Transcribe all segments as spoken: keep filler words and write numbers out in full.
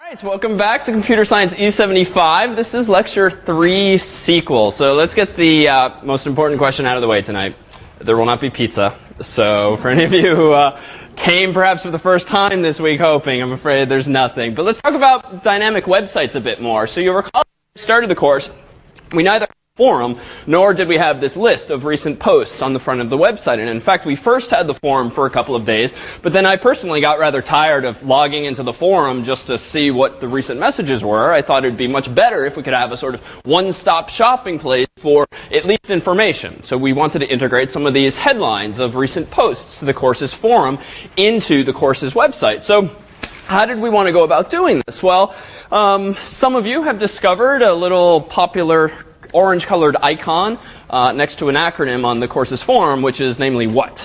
Alright, so welcome back to Computer Science E seventy-five. This is lecture three sequel. So let's get the uh, most important question out of the way tonight. There will not be pizza. So for any of you who uh, came perhaps for the first time this week hoping, I'm afraid there's nothing. But let's talk about dynamic websites a bit more. So you'll recall when we started the course, we neither forum, nor did we have this list of recent posts on the front of the website. And in fact, we first had the forum for a couple of days, but then I personally got rather tired of logging into the forum just to see what the recent messages were. I thought it would be much better if we could have a sort of one-stop shopping place for at least information. So we wanted to integrate some of these headlines of recent posts to the course's forum into the course's website. So how did we want to go about doing this? Well, um, some of you have discovered a little popular orange-colored icon uh, next to an acronym on the course's forum, which is namely what?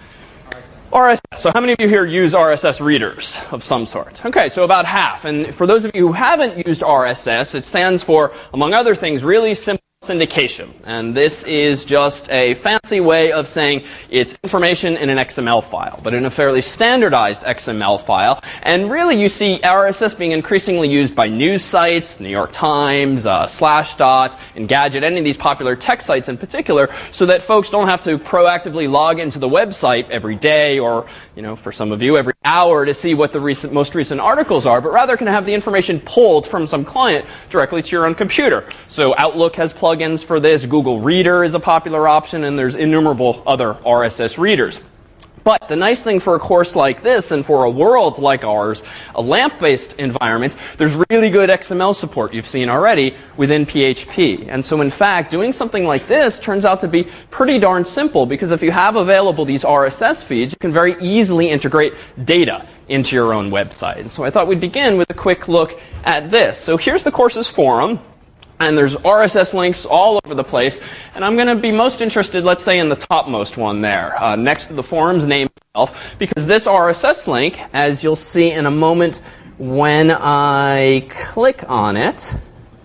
R S S. So how many of you here use R S S readers of some sort? Okay, so about half. And for those of you who haven't used R S S, it stands for, among other things, really simple syndication. And this is just a fancy way of saying it's information in an X M L file, but in a fairly standardized X M L file. And really you see R S S being increasingly used by news sites, New York Times, uh, Slashdot, Engadget, any of these popular tech sites in particular, so that folks don't have to proactively log into the website every day or, you know, for some of you, every hour to see what the recent, most recent articles are, but rather can have the information pulled from some client directly to your own computer. So Outlook has plugins for this, Google Reader is a popular option, and there's innumerable other R S S readers. But the nice thing for a course like this and for a world like ours, a LAMP-based environment, there's really good X M L support you've seen already within P H P. And so in fact, doing something like this turns out to be pretty darn simple, because if you have available these R S S feeds, you can very easily integrate data into your own website. And so I thought we'd begin with a quick look at this. So here's the course's forum. And there's R S S links all over the place. And I'm going to be most interested, let's say, in the topmost one there, uh, next to the forum's name itself, because this R S S link, as you'll see in a moment when I click on it,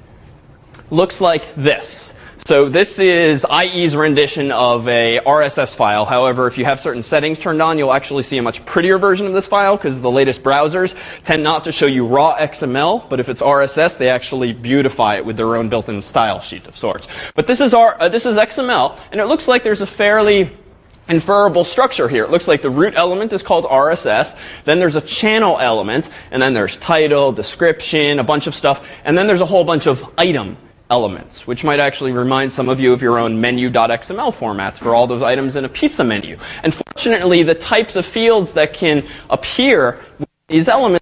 looks like this. So this is I E's rendition of a R S S file. However, if you have certain settings turned on, you'll actually see a much prettier version of this file, because the latest browsers tend not to show you raw X M L, but if it's R S S, they actually beautify it with their own built-in style sheet of sorts. But this is, our, uh, this is X M L, and it looks like there's a fairly inferable structure here. It looks like the root element is called R S S, then there's a channel element, and then there's title, description, a bunch of stuff, and then there's a whole bunch of item elements, which might actually remind some of you of your own menu.xml formats for all those items in a pizza menu. And fortunately, the types of fields that can appear with these elements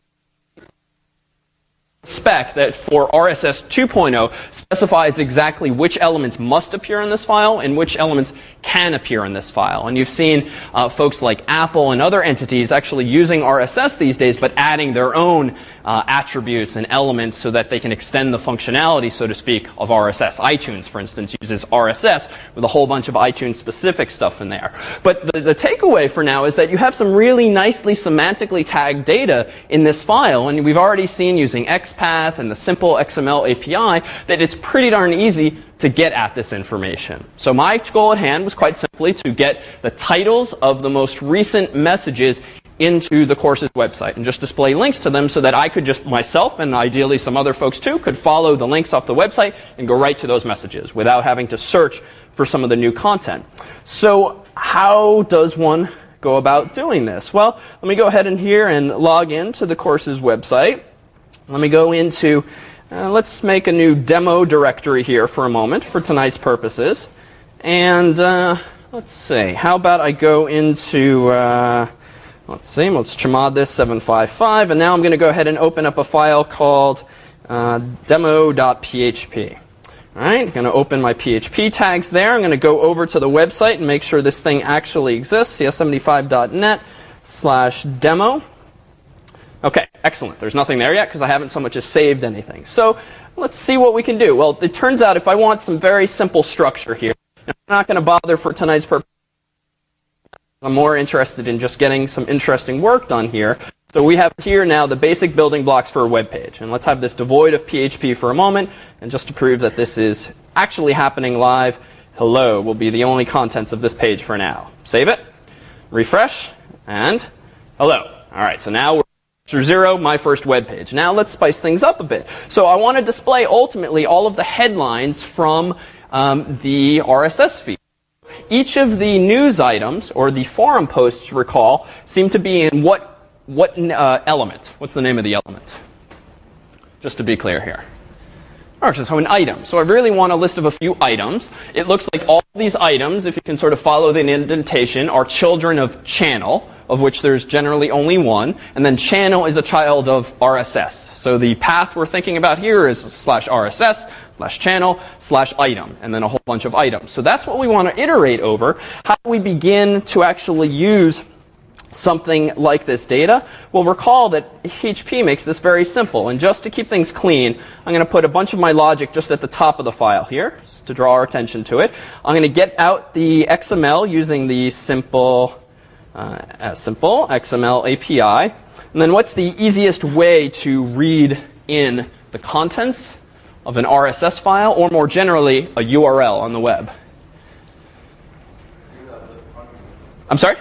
spec that for R S S two point oh specifies exactly which elements must appear in this file and which elements can appear in this file. And you've seen uh, folks like Apple and other entities actually using R S S these days, but adding their own uh, attributes and elements so that they can extend the functionality, so to speak, of R S S. iTunes, for instance, uses R S S with a whole bunch of iTunes-specific stuff in there. But the, the takeaway for now is that you have some really nicely semantically tagged data in this file, and we've already seen using XPath and the simple X M L A P I that it's pretty darn easy to get at this information. So my goal at hand was quite simply to get the titles of the most recent messages into the course's website and just display links to them so that I could just myself, and ideally some other folks too, could follow the links off the website and go right to those messages without having to search for some of the new content. So how does one go about doing this? Well, let me go ahead and here and log into the course's website. Let me go into, uh, let's make a new demo directory here for a moment for tonight's purposes. And uh, let's see, how about I go into, uh, let's see, let's chmod this seven five five, and now I'm going to go ahead and open up a file called uh, demo.php. All right, I'm going to open my P H P tags there. I'm going to go over to the website and make sure this thing actually exists, C S seventy-five dot net slash demo. Okay, excellent. There's nothing there yet because I haven't so much as saved anything. So let's see what we can do. Well, it turns out if I want some very simple structure here, I'm not going to bother for tonight's purpose. I'm more interested in just getting some interesting work done here. So we have here now the basic building blocks for a web page. And let's have this devoid of P H P for a moment. And just to prove that this is actually happening live, hello will be the only contents of this page for now. Save it, refresh, and hello. All right, so now we're Lecture zero, my first web page. Now let's spice things up a bit. So I want to display ultimately all of the headlines from um, the R S S feed. Each of the news items, or the forum posts, recall, seem to be in what, what uh, element? What's the name of the element? Just to be clear here. All right, so an item. So I really want a list of a few items. It looks like all these items, if you can sort of follow the indentation, are children of channel, of which there's generally only one. And then channel is a child of R S S. So the path we're thinking about here is slash R S S, slash channel, slash item, and then a whole bunch of items. So that's what we want to iterate over. How do we begin to actually use something like this data? Well, recall that H P makes this very simple. And just to keep things clean, I'm going to put a bunch of my logic just at the top of the file here, just to draw our attention to it. I'm going to get out the X M L using the simple, uh, simple X M L A P I. And then what's the easiest way to read in the contents of an R S S file, or more generally, a U R L on the web? I'm sorry?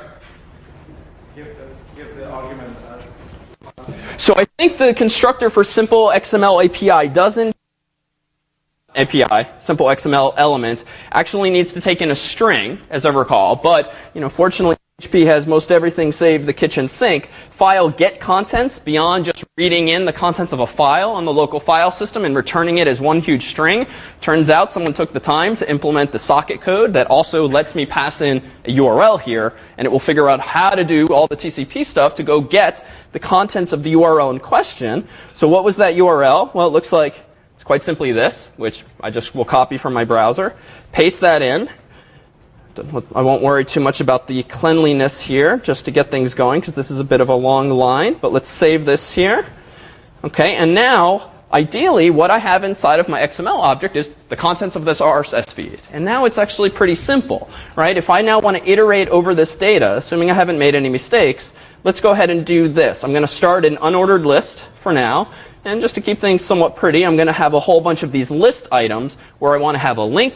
So I think the constructor for simple X M L A P I doesn't A P I, simple X M L element, actually needs to take in a string, as I recall. But you know, fortunately, H P has most everything save the kitchen sink. File get contents beyond just reading in the contents of a file on the local file system and returning it as one huge string. Turns out someone took the time to implement the socket code that also lets me pass in a U R L here, and it will figure out how to do all the T C P stuff to go get the contents of the U R L in question. So what was that U R L? Well, it looks like it's quite simply this, which I just will copy from my browser, paste that in. I won't worry too much about the cleanliness here, just to get things going, because this is a bit of a long line. But let's save this here. Okay, and now, ideally, what I have inside of my X M L object is the contents of this R S S feed. And now it's actually pretty simple, right? If I now want to iterate over this data, assuming I haven't made any mistakes, let's go ahead and do this. I'm going to start an unordered list for now. And just to keep things somewhat pretty, I'm going to have a whole bunch of these list items where I want to have a link.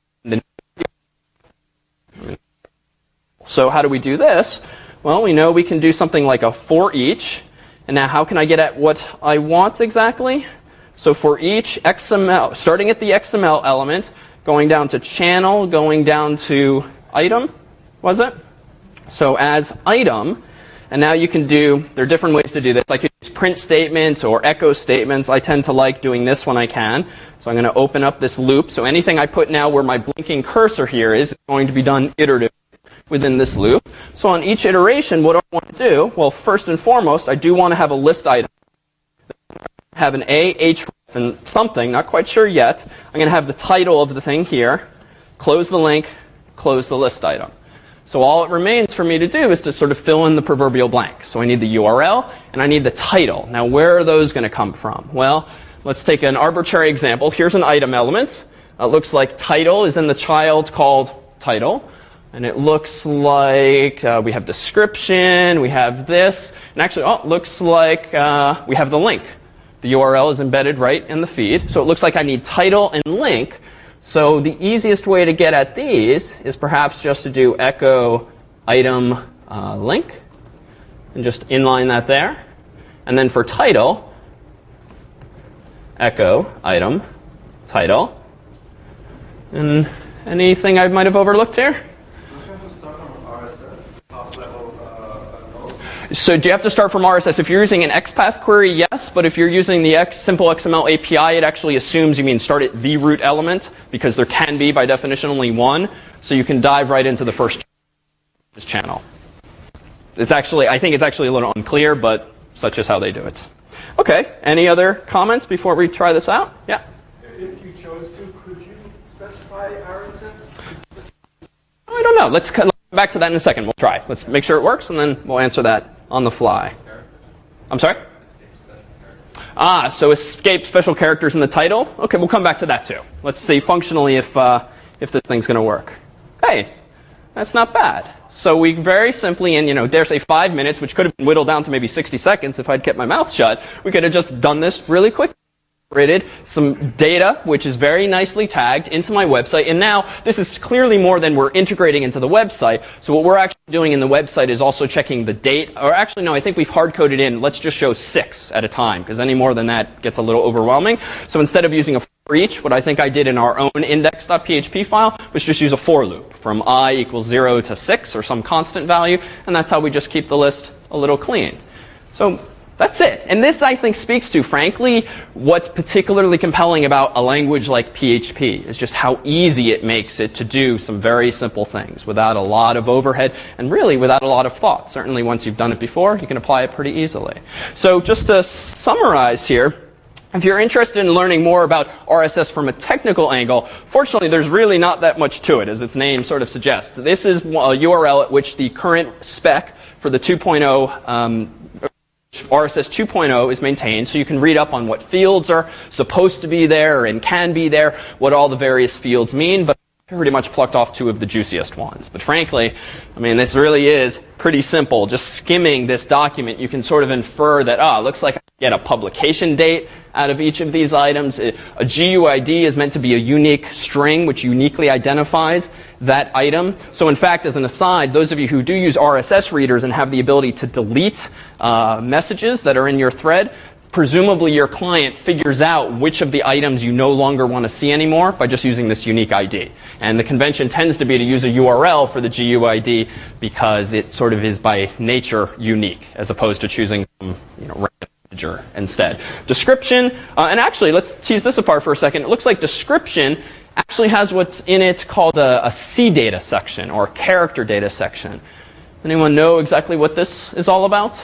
So how do we do this? Well, we know we can do something like a for each. And now how can I get at what I want exactly? So for each X M L, starting at the X M L element, going down to channel, going down to item, was it? So as item, and now you can do, there are different ways to do this. I could use print statements or echo statements. I tend to like doing this when I can. So I'm going to open up this loop. So anything I put now where my blinking cursor here is, is going to be done iteratively within this loop. So on each iteration, what do I want to do? Well, first and foremost, I do want to have a list item. Have an A, H, and something, not quite sure yet. I'm going to have the title of the thing here. Close the link, close the list item. So all it remains for me to do is to sort of fill in the proverbial blank. So I need the U R L, and I need the title. Now, where are those going to come from? Well, let's take an arbitrary example. Here's an item element. It looks like title is in the child called title. And it looks like uh, we have description, we have this, and actually, oh, it looks like uh, we have the link. The U R L is embedded right in the feed. So it looks like I need title and link. So the easiest way to get at these is perhaps just to do echo item uh, link, and just inline that there. And then for title, echo item title. And anything I might have overlooked here? So do you have to start from R S S? If you're using an X path query, yes. But if you're using the X, simple X M L A P I, it actually assumes you mean start at the root element, because there can be, by definition, only one. So you can dive right into the first channel. It's actually, I think it's actually a little unclear, but such is how they do it. Okay. Any other comments before we try this out? Yeah? If you chose to, could you specify R S S? I don't know. Let's come back to that in a second. We'll try. Let's make sure it works, and then we'll answer that on the fly. I'm sorry? Ah, so escape special characters in the title. Okay, we'll come back to that too. Let's see functionally if uh, if this thing's going to work. Hey, that's not bad. So we very simply, in you know, dare say five minutes, which could have been whittled down to maybe sixty seconds if I'd kept my mouth shut, we could have just done this really quick. incorporated some data, which is very nicely tagged, into my website. And now this is clearly more than we're integrating into the website. So what we're actually doing in the website is also checking the date. Or actually, no, I think we've hard-coded in, let's just show six at a time, because any more than that gets a little overwhelming. So instead of using a for each, what I think I did in our own index.php file was just use a for loop from I equals zero to six, or some constant value. And that's how we just keep the list a little clean. So that's it. And this, I think, speaks to, frankly, what's particularly compelling about a language like P H P is just how easy it makes it to do some very simple things without a lot of overhead and really without a lot of thought. Certainly once you've done it before, you can apply it pretty easily. So just to summarize here, if you're interested in learning more about R S S from a technical angle, fortunately there's really not that much to it, as its name sort of suggests. This is a U R L at which the current spec for the two point oh um, R S S two point oh is maintained, so you can read up on what fields are supposed to be there and can be there, what all the various fields mean, but I pretty much plucked off two of the juiciest ones. But frankly, I mean, this really is pretty simple. Just skimming this document, you can sort of infer that, ah, it looks like I get a publication date out of each of these items. A G U I D is meant to be a unique string which uniquely identifies that item. So in fact, as an aside, those of you who do use R S S readers and have the ability to delete uh, messages that are in your thread, presumably your client figures out which of the items you no longer want to see anymore by just using this unique I D. And the convention tends to be to use a U R L for the G U I D because it sort of is by nature unique, as opposed to choosing some, you know, random integer instead. Description, uh, and actually, let's tease this apart for a second. It looks like description actually has what's in it called a, a C data section, or character data section. Anyone know exactly what this is all about?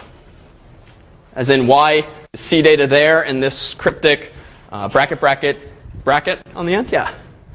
As in, why is C data there and this cryptic uh, bracket, bracket, bracket on the end? Yeah.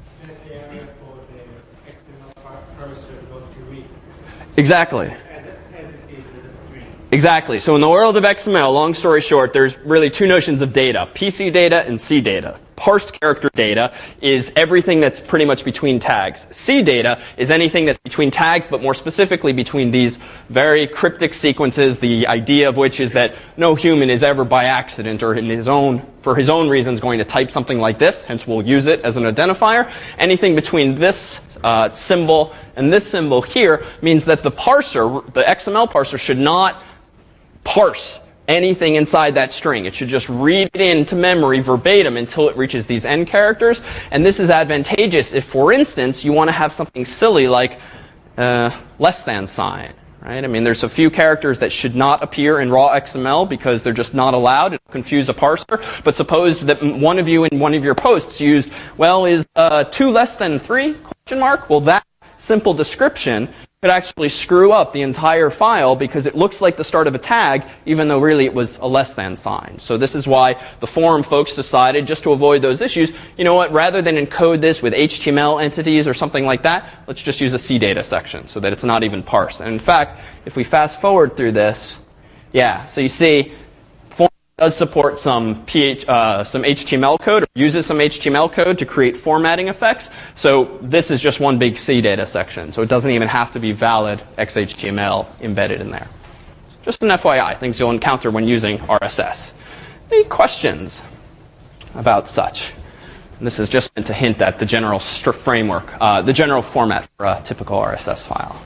Exactly. Exactly. So in the world of X M L, long story short, there's really two notions of data, P C data and C data. Parsed character data is everything that's pretty much between tags. C data is anything that's between tags, but more specifically between these very cryptic sequences, the idea of which is that no human is ever by accident or in his own, for his own reasons, going to type something like this, hence we'll use it as an identifier. Anything between this uh, symbol and this symbol here means that the parser, the X M L parser, should not parse anything inside that string. It should just read it into memory verbatim until it reaches these end characters. And this is advantageous if, for instance, you want to have something silly like uh, less than sign. Right? I mean, there's a few characters that should not appear in raw X M L because they're just not allowed. It'll confuse a parser. But suppose that one of you in one of your posts used, well, is uh, two less than three? Question mark. Well, that simple description could actually screw up the entire file because it looks like the start of a tag, even though really it was a less than sign. So this is why the forum folks decided, just to avoid those issues, you know what, rather than encode this with H T M L entities or something like that, let's just use a C data section so that it's not even parsed. And in fact, if we fast forward through this, yeah, so you see, does support some P H, uh, some H T M L code, or uses some H T M L code to create formatting effects. So this is just one big C data section. So it doesn't even have to be valid X H T M L embedded in there. Just an F Y I, things you'll encounter when using R S S. Any questions about such? And this is just meant to hint at the general framework, uh, the general format for a typical R S S file.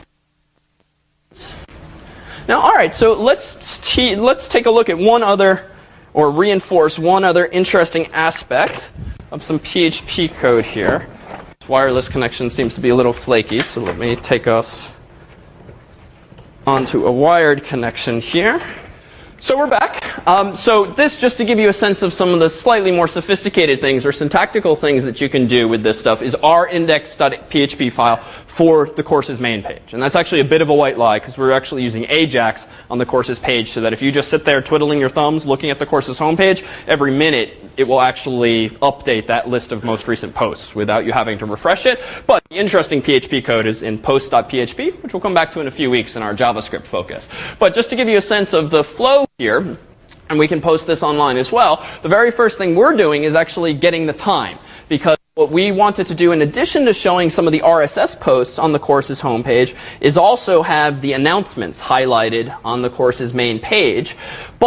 Now, all right, so let's t let's take a look at one other, or reinforce one other interesting aspect of some P H P code here. This wireless connection seems to be a little flaky, so let me take us onto a wired connection here. So we're back. Um, so this, just to give you a sense of some of the slightly more sophisticated things or syntactical things that you can do with this stuff, is our index.php file for the course's main page. And that's actually a bit of a white lie, because we're actually using Ajax on the course's page, so that if you just sit there twiddling your thumbs looking at the course's homepage, every minute it will actually update that list of most recent posts without you having to refresh it. But the interesting P H P code is in post.php, which we'll come back to in a few weeks in our JavaScript focus. But just to give you a sense of the flow here, and we can post this online as well, the very first thing we're doing is actually getting the time. Because what we wanted to do, in addition to showing some of the R S S posts on the course's homepage, is also have the announcements highlighted on the course's main page. But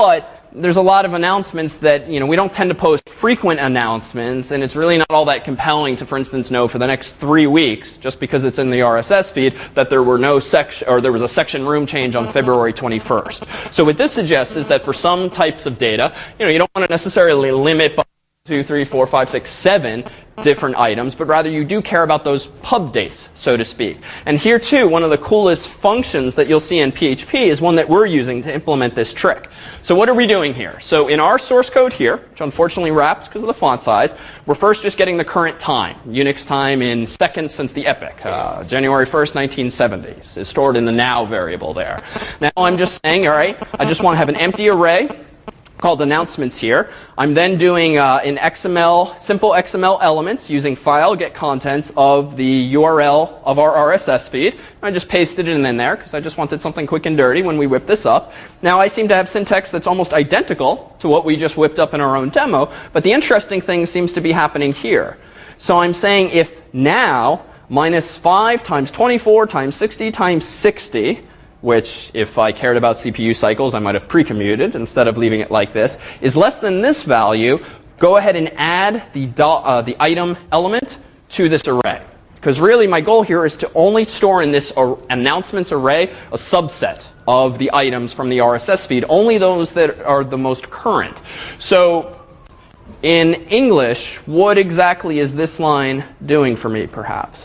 there's a lot of announcements that, you know, we don't tend to post frequent announcements, and it's really not all that compelling to, for instance, know for the next three weeks, just because it's in the R S S feed, that there were no section, or there was a section room change on February twenty-first. So what this suggests is that for some types of data, you know, you don't want to necessarily limit by two, three, four, five, six, seven different items, but rather you do care about those pub dates, so to speak. And here too, one of the coolest functions that you'll see in P H P is one that we're using to implement this trick. So what are we doing here? So in our source code here, which unfortunately wraps because of the font size, we're first just getting the current time. Unix time in seconds since the epoch. Uh, January first, nineteen seventy is stored in the now variable there. Now I'm just saying, all right, I just want to have an empty array called announcements here. I'm then doing uh, an X M L, simple X M L elements using file get contents of the U R L of our R S S feed. I just pasted it in there because I just wanted something quick and dirty when we whip this up. Now I seem to have syntax that's almost identical to what we just whipped up in our own demo, but the interesting thing seems to be happening here. So I'm saying if now minus five times twenty-four times sixty times sixty, which if I cared about C P U cycles, I might have pre-commuted instead of leaving it like this, is less than this value, go ahead and add the, do, uh, the item element to this array. Because really my goal here is to only store in this ar- announcements array a subset of the items from the R S S feed, only those that are the most current. So in English, what exactly is this line doing for me, perhaps?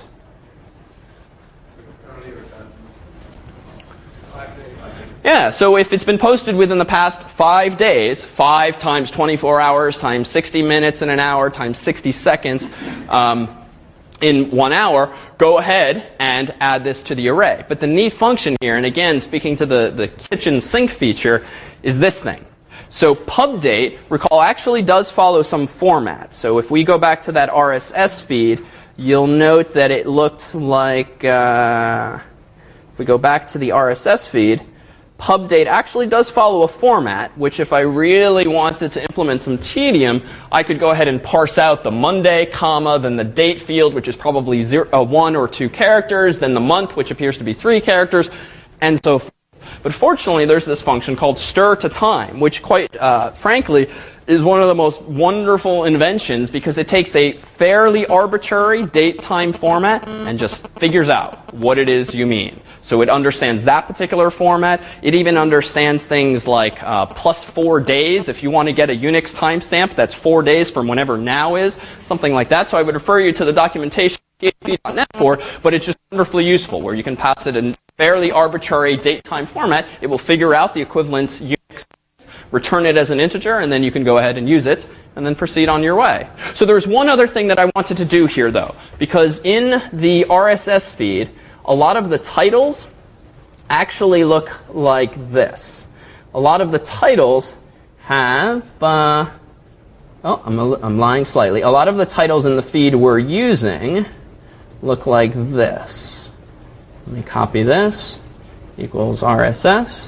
Yeah, so if it's been posted within the past five days, five times twenty-four hours times sixty minutes in an hour times sixty seconds um, in one hour, go ahead and add this to the array. But the neat function here, and again, speaking to the, the kitchen sink feature, is this thing. So pubdate, recall, actually does follow some format. So if we go back to that R S S feed, you'll note that it looked like, uh, if we go back to the R S S feed, pubdate actually does follow a format, which if I really wanted to implement some tedium, I could go ahead and parse out the Monday, comma, then the date field, which is probably zero, uh, one or two characters, then the month, which appears to be three characters, and so forth. But fortunately, there's this function called stir to time, which quite uh, frankly is one of the most wonderful inventions because it takes a fairly arbitrary date-time format and just figures out what it is you mean. So it understands that particular format. It even understands things like uh, plus four days. If you want to get a Unix timestamp, that's four days from whenever now is, something like that. So I would refer you to the documentation P H P dot net for, but it's just wonderfully useful where you can pass it in fairly arbitrary date-time format. It will figure out the equivalent Unix, return it as an integer, and then you can go ahead and use it and then proceed on your way. So there's one other thing that I wanted to do here, though, because in the R S S feed, a lot of the titles actually look like this. A lot of the titles have, uh, oh, I'm, a, I'm lying slightly. A lot of the titles in the feed we're using look like this. Let me copy this. Equals R S S.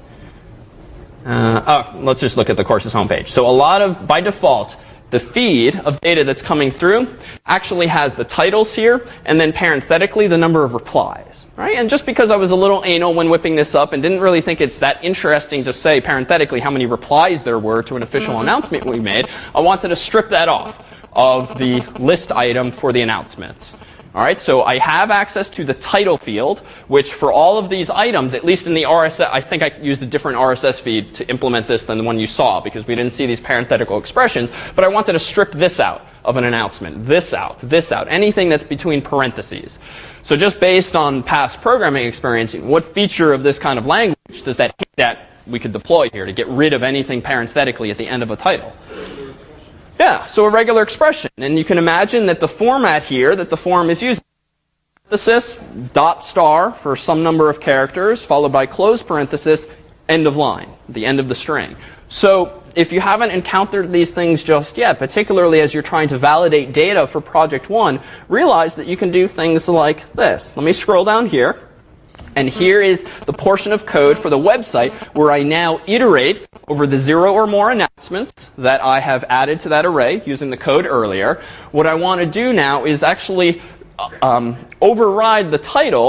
Uh, oh, let's just look at the course's homepage. So a lot of, by default, the feed of data that's coming through actually has the titles here, and then parenthetically the number of replies. Right? And just because I was a little anal when whipping this up and didn't really think it's that interesting to say parenthetically how many replies there were to an official announcement we made, I wanted to strip that off of the list item for the announcements. All right, so I have access to the title field, which for all of these items, at least in the R S S, I think I used a different R S S feed to implement this than the one you saw because we didn't see these parenthetical expressions, but I wanted to strip this out of an announcement, this out, this out, anything that's between parentheses. So just based on past programming experience, what feature of this kind of language does that hit that we could deploy here to get rid of anything parenthetically at the end of a title? Yeah, so a regular expression. And you can imagine that the format here that the form is using, parenthesis, dot star for some number of characters, followed by close parenthesis, end of line, the end of the string. So if you haven't encountered these things just yet, particularly as you're trying to validate data for Project One, realize that you can do things like this. Let me scroll down here. And here is the portion of code for the website where I now iterate over the zero or more announcements that I have added to that array using the code earlier. What I want to do now is actually um, override the title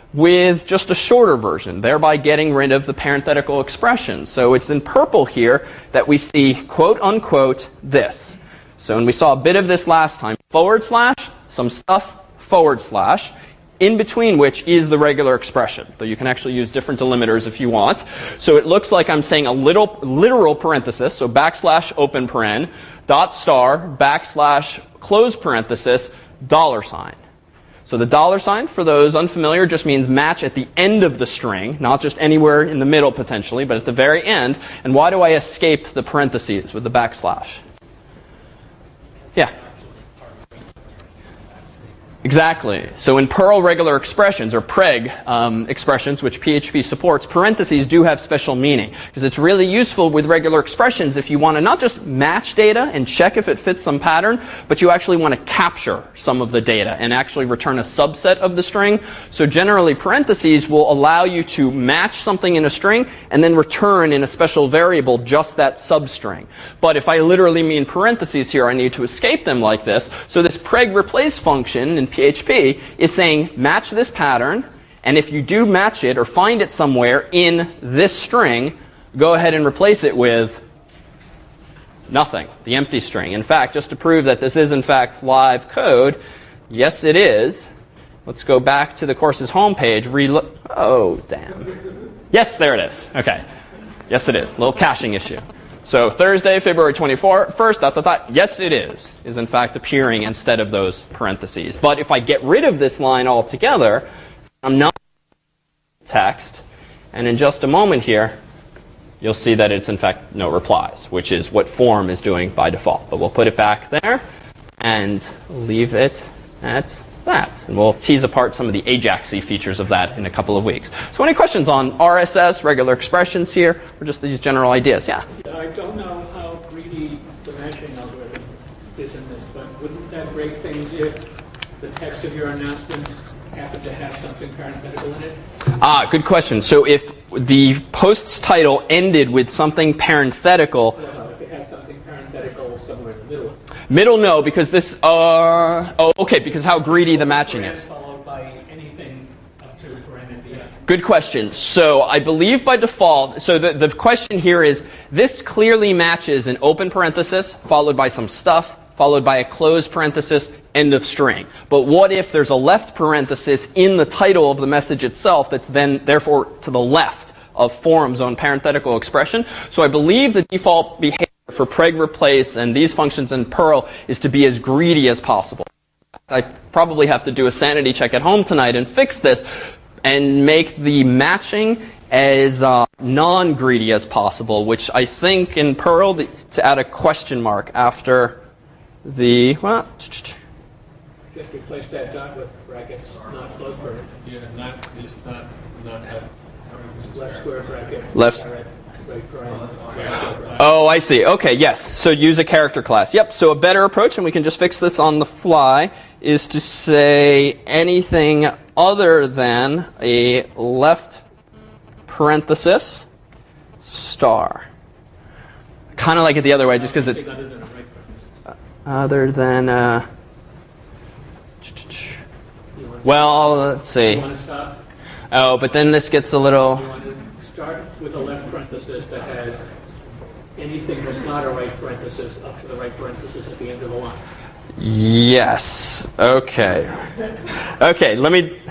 with just a shorter version, thereby getting rid of the parenthetical expression. So it's in purple here that we see quote unquote this. So when we saw a bit of this last time, forward slash, some stuff, forward slash, in between which is the regular expression. Though you can actually use different delimiters if you want. So it looks like I'm saying a little literal parenthesis, so backslash open paren, dot star, backslash close parenthesis, dollar sign. So the dollar sign, for those unfamiliar, just means match at the end of the string, not just anywhere in the middle potentially, but at the very end. And why do I escape the parentheses with the backslash? Yeah. Exactly. So in Perl regular expressions, or preg um, expressions, which P H P supports, parentheses do have special meaning. Because it's really useful with regular expressions if you want to not just match data and check if it fits some pattern, but you actually want to capture some of the data and actually return a subset of the string. So generally, parentheses will allow you to match something in a string and then return in a special variable just that substring. But if I literally mean parentheses here, I need to escape them like this. So this preg replace function in P H P is saying match this pattern, and if you do match it or find it somewhere in this string, go ahead and replace it with nothing, the empty string. In fact, just to prove that this is in fact live code, yes it is. Let's go back to the course's homepage. Reload. Oh, damn. Yes, there it is. Okay. Yes, it is. Little caching issue. So Thursday, February twenty-first, dot, dot, dot, yes it is, is in fact appearing instead of those parentheses. But if I get rid of this line altogether, I'm not text, and in just a moment here, you'll see that it's in fact no replies, which is what form is doing by default. But we'll put it back there and leave it at that. And we'll tease apart some of the Ajax-y features of that in a couple of weeks. So any questions on R S S, regular expressions here, or just these general ideas? Yeah? I don't know how greedy the matching algorithm is in this, but wouldn't that break things if the text of your announcement happened to have something parenthetical in it? Ah, good question. So if the post's title ended with something parenthetical, Well, if it had something parenthetical somewhere in the middle. middle no, because this, uh, oh, okay, because how greedy the matching is. Followed by anything up to paren at the end. Good question. So I believe by default, so the, the question here is, this clearly matches an open parenthesis, followed by some stuff, followed by a closed parenthesis, end of string. But what if there's a left parenthesis in the title of the message itself that's then, therefore, to the left of forum's own parenthetical expression? So I believe the default behavior for preg replace and these functions in Perl is to be as greedy as possible. I probably have to do a sanity check at home tonight and fix this and make the matching as uh, non-greedy as possible, which I think in Perl, the, to add a question mark after the, well, Just replace that dot with brackets, not close bracket. Yeah, not, just not, not have. Left square bracket. Left. Right, right paren, bracket. Oh, I see. Okay, yes. So use a character class. Yep. So a better approach, and we can just fix this on the fly, is to say anything other than a left parenthesis star. Kind of like it the other way, just because it's Other than a right parenthesis. other than. Uh, You want- well, let's You see. want to stop? Oh, but then this gets a little. You want to start with a left parenthesis that has anything that's not a right parenthesis up to the right parenthesis at the end of the line. Yes. Okay. Okay, let me...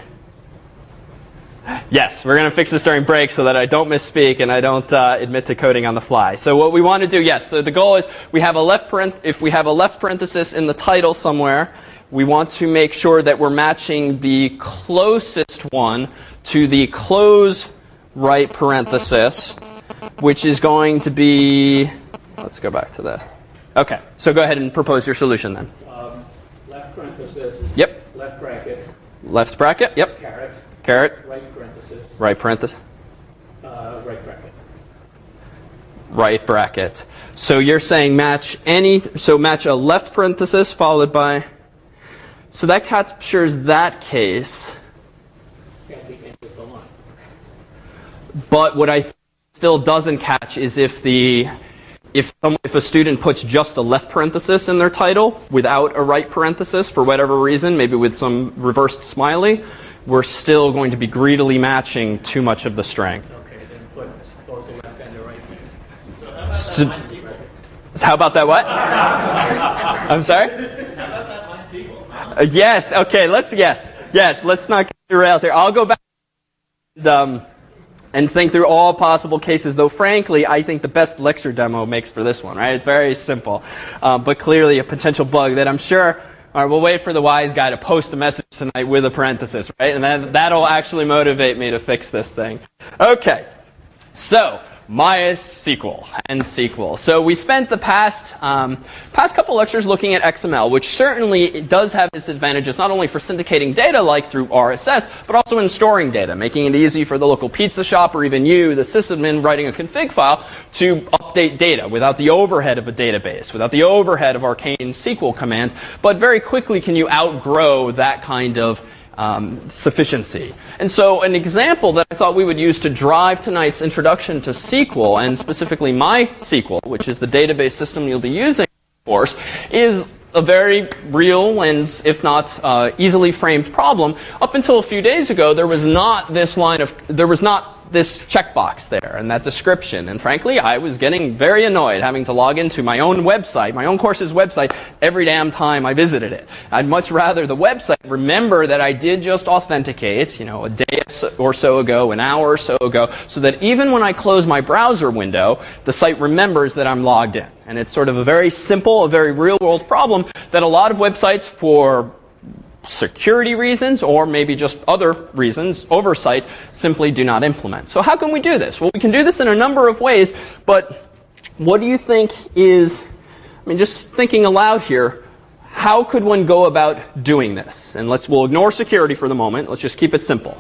Yes, we're going to fix this during break so that I don't misspeak and I don't uh, admit to coding on the fly. So what we want to do, yes, the, the goal is we have a left parenth- if we have a left parenthesis in the title somewhere, we want to make sure that we're matching the closest one to the close right parenthesis, which is going to be... Let's go back to this. Okay, so go ahead and propose your solution then. Um, left parenthesis. Yep. Left bracket. Left bracket, yep. Caret. Caret, Right parenthesis. right parenthesis, Uh, right bracket. right bracket. So you're saying match any, so match a left parenthesis followed by, so that captures that case. At the end of the line. But what I still doesn't catch is if the, if, some, if a student puts just a left parenthesis in their title without a right parenthesis for whatever reason, maybe with some reversed smiley, we're still going to be greedily matching too much of the string. Okay, then put both the left and the right. So, how about that what? I'm sorry? How about that MySQL? Uh, yes, okay, let's, yes, yes, let's not get derailed here. I'll go back and, um, and think through all possible cases, though frankly, I think the best lecture demo makes for this one, right? It's very simple, uh, but clearly a potential bug that I'm sure, all right, we'll wait for the wise guy to post a message tonight with a parenthesis, right? And that, that'll actually motivate me to fix this thing. Okay, so MySQL and S Q L. So we spent the past um, past couple lectures looking at X M L, which certainly does have its advantages not only for syndicating data like through R S S, but also in storing data, making it easy for the local pizza shop or even you, the sysadmin writing a config file, to update data without the overhead of a database, without the overhead of arcane S Q L commands. But very quickly can you outgrow that kind of Um, sufficiency. And so an example that I thought we would use to drive tonight's introduction to S Q L, and specifically MySQL, which is the database system you'll be using, of course, is a very real and, if not uh, easily framed problem. Up until a few days ago, there was not this line of, there was not this checkbox there and that description. And frankly, I was getting very annoyed having to log into my own website, my own course's website, every damn time I visited it. I'd much rather the website remember that I did just authenticate, you know, a day or so ago, an hour or so ago, so that even when I close my browser window, the site remembers that I'm logged in. And it's sort of a very simple, a very real-world problem that a lot of websites, for security reasons or maybe just other reasons, oversight, simply do not implement. So how can we do this? Well, we can do this in a number of ways, but what do you think is, I mean, just thinking aloud here, how could one go about doing this? And let's, we'll ignore security for the moment. Let's just keep it simple.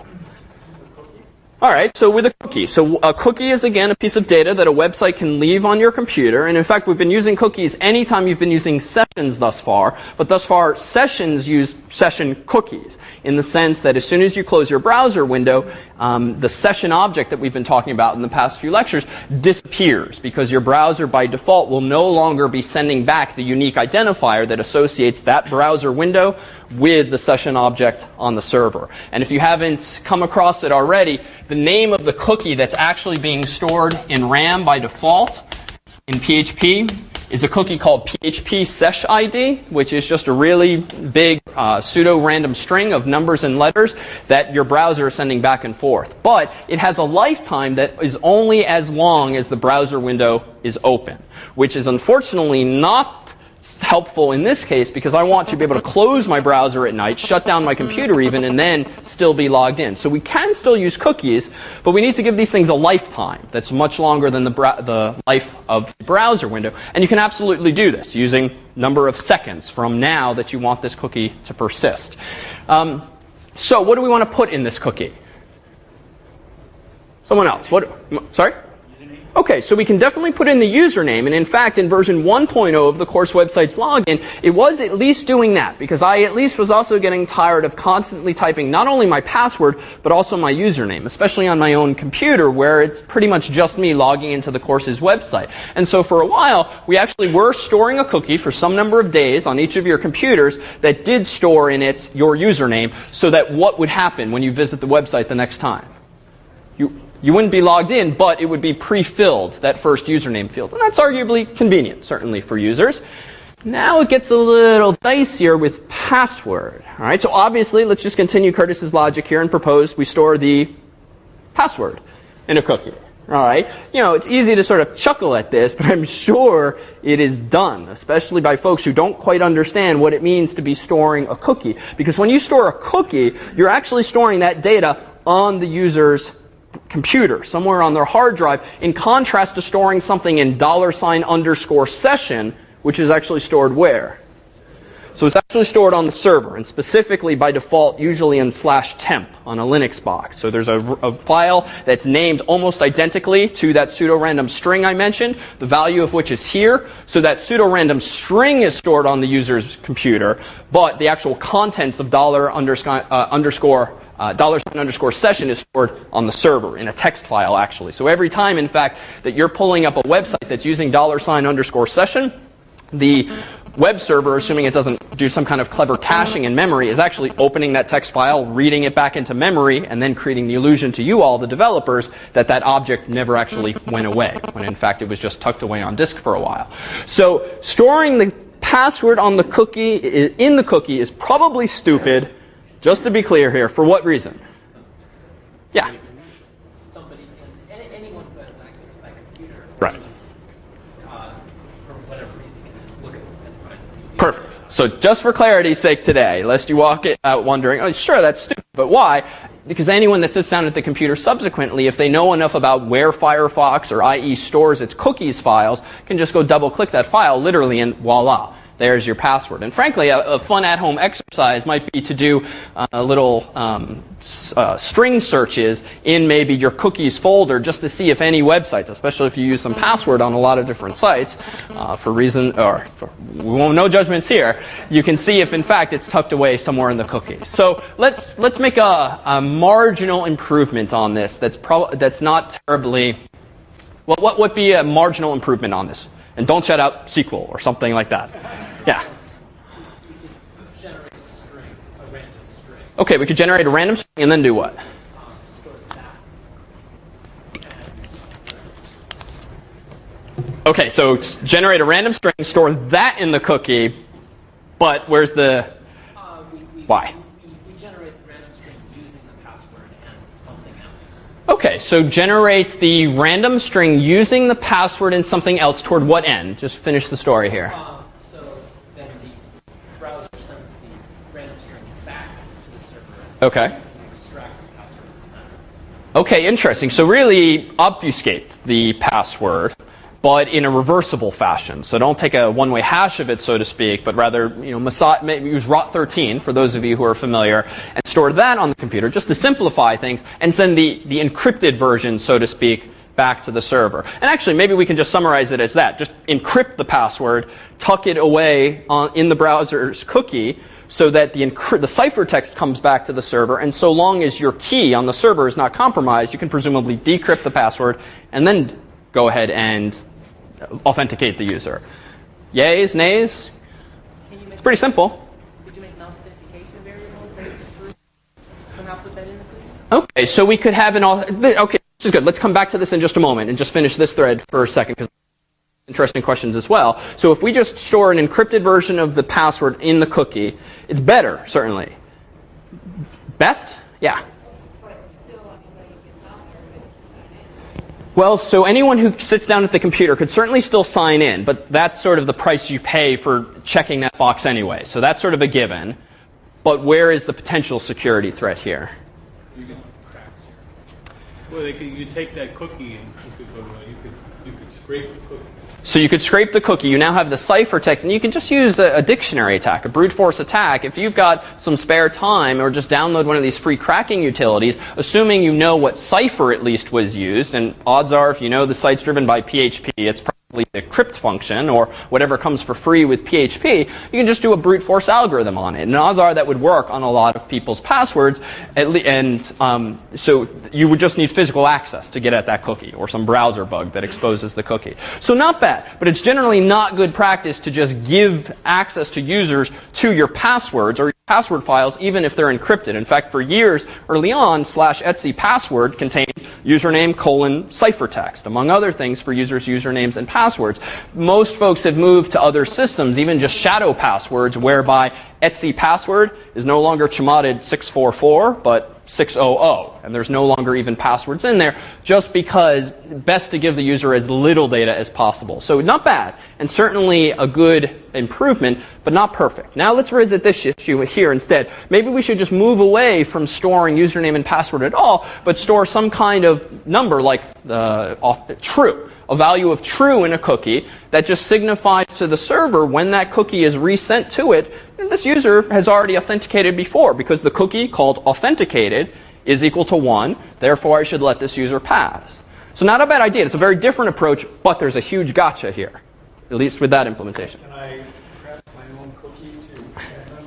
All right, so with a cookie. So a cookie is, again, a piece of data that a website can leave on your computer. And in fact, we've been using cookies anytime you've been using sessions thus far. But thus far, sessions use session cookies in the sense that as soon as you close your browser window, um, the session object that we've been talking about in the past few lectures disappears because your browser by default will no longer be sending back the unique identifier that associates that browser window with the session object on the server. And if you haven't come across it already, the name of the cookie that's actually being stored in RAM by default in P H P is a cookie called P H P sesh I D, which is just a really big uh, pseudo-random string of numbers and letters that your browser is sending back and forth. But it has a lifetime that is only as long as the browser window is open, which is unfortunately not helpful in this case because I want to be able to close my browser at night, shut down my computer even, and then still be logged in. So we can still use cookies, but we need to give these things a lifetime that's much longer than the, bra- the life of the browser window. And you can absolutely do this using number of seconds from now that you want this cookie to persist. Um, so what do we want to put in this cookie? Someone else. What? Sorry? Okay, so we can definitely put in the username, and in fact, in version one point oh of the course website's login, it was at least doing that, because I at least was also getting tired of constantly typing not only my password, but also my username, especially on my own computer, where it's pretty much just me logging into the course's website. And so for a while, we actually were storing a cookie for some number of days on each of your computers that did store in it your username, so that what would happen when you visit the website the next time? You You wouldn't be logged in, but it would be pre-filled, that first username field. And that's arguably convenient, certainly for users. Now it gets a little dicier with password. All right, so obviously, let's just continue Curtis's logic here and propose we store the password in a cookie. All right, you know, it's easy to sort of chuckle at this, but I'm sure it is done, especially by folks who don't quite understand what it means to be storing a cookie. Because when you store a cookie, you're actually storing that data on the user's computer, somewhere on their hard drive, in contrast to storing something in dollar sign underscore session, which is actually stored where? So it's actually stored on the server, and specifically by default, usually in slash temp on a Linux box. So there's a, a file that's named almost identically to that pseudo-random string I mentioned, the value of which is here. So that pseudo-random string is stored on the user's computer, but the actual contents of dollar underscore, uh, underscore Uh, dollar sign underscore session is stored on the server in a text file, actually. So every time, in fact, that you're pulling up a website that's using dollar sign underscore session, the web server, assuming it doesn't do some kind of clever caching in memory, is actually opening that text file, reading it back into memory, and then creating the illusion to you all, the developers, that that object never actually went away, when in fact it was just tucked away on disk for a while. So storing the password on the cookie, in the cookie, is probably stupid, just to be clear here. For what reason? Yeah? Somebody can, any, anyone who has access to that computer, Right. uh, for whatever reason, can just look at it and find it. Perfect. So just for clarity's sake today, lest you walk out wondering, oh, sure, that's stupid, but why? Because anyone that sits down at the computer subsequently, if they know enough about where Firefox or I E stores its cookies files, can just go double-click that file literally and voila. There's your password. And frankly, a, a fun at-home exercise might be to do uh, a little um, s- uh, string searches in maybe your cookies folder just to see if any websites, especially if you use some password on a lot of different sites, uh, for reason, or for, we won't no judgments here, you can see if in fact it's tucked away somewhere in the cookies. So let's let's make a, a marginal improvement on this. That's pro- that's not terribly. Well, what would be a marginal improvement on this? And don't shout out S Q L or something like that. Yeah. Generate a string, a random string, Okay, we could generate a random string and then do what? um, store that. Okay, so s- generate a random string, store that in the cookie, but where's the Uh, we, we, why? We, we generate the random string using the password and something else. Okay, so generate the random string using the password and something else toward what end? Just finish the story here. Um, so then the browser sends the random string back to the server. Okay. And extract the password from that. Okay, interesting. So really obfuscate the password, but in a reversible fashion. So don't take a one-way hash of it, so to speak, but rather, you know, masa- maybe use R O T thirteen, for those of you who are familiar, and store that on the computer just to simplify things, and send the, the encrypted version, so to speak, back to the server. And actually, maybe we can just summarize it as that. Just encrypt the password, tuck it away on, in the browser's cookie, so that the, encry- the ciphertext comes back to the server, and so long as your key on the server is not compromised, you can presumably decrypt the password, and then go ahead and authenticate the user. Yays, nays? Can you make It's pretty simple. Could you make an authentication variable say it's true? Somehow put that in the cookie? Okay, so we could have an auth- okay, this is good. Let's come back to this in just a moment and just finish this thread for a second because interesting questions as well. So if we just store an encrypted version of the password in the cookie, it's better, certainly. Best? Yeah. Well, so anyone who sits down at the computer could certainly still sign in, but that's sort of the price you pay for checking that box anyway. So that's sort of a given. But where is the potential security threat here? Well, they could, you could take that cookie and you could go to, you could you could scrape the cookie. So you could scrape the cookie. You now have the ciphertext, and you can just use a, a dictionary attack, a brute force attack. If you've got some spare time, or just download one of these free cracking utilities, assuming you know what cipher at least was used, and odds are if you know the site's driven by P H P, it's probably the crypt function or whatever comes for free with P H P, you can just do a brute force algorithm on it. And odds are that would work on a lot of people's passwords, at le- and um, so you would just need physical access to get at that cookie, or some browser bug that exposes the cookie. So not bad, but it's generally not good practice to just give access to users to your passwords or your password files, even if they're encrypted. In fact, for years early on, slash Etsy password contained username colon ciphertext, among other things for users' usernames and passwords. Most folks have moved to other systems, even just shadow passwords, whereby Etsy password is no longer chmoded six four four, but six hundred, and there's no longer even passwords in there, just because best to give the user as little data as possible. So not bad, and certainly a good improvement, but not perfect. Now let's revisit this issue here instead. Maybe we should just move away from storing username and password at all, but store some kind of number like uh, true, a value of true in a cookie that just signifies to the server when that cookie is resent to it, this user has already authenticated before, because the cookie called authenticated is equal to one, therefore I should let this user pass. So not a bad idea. It's a very different approach, but there's a huge gotcha here, at least with that implementation. Can I craft my own cookie to add them on?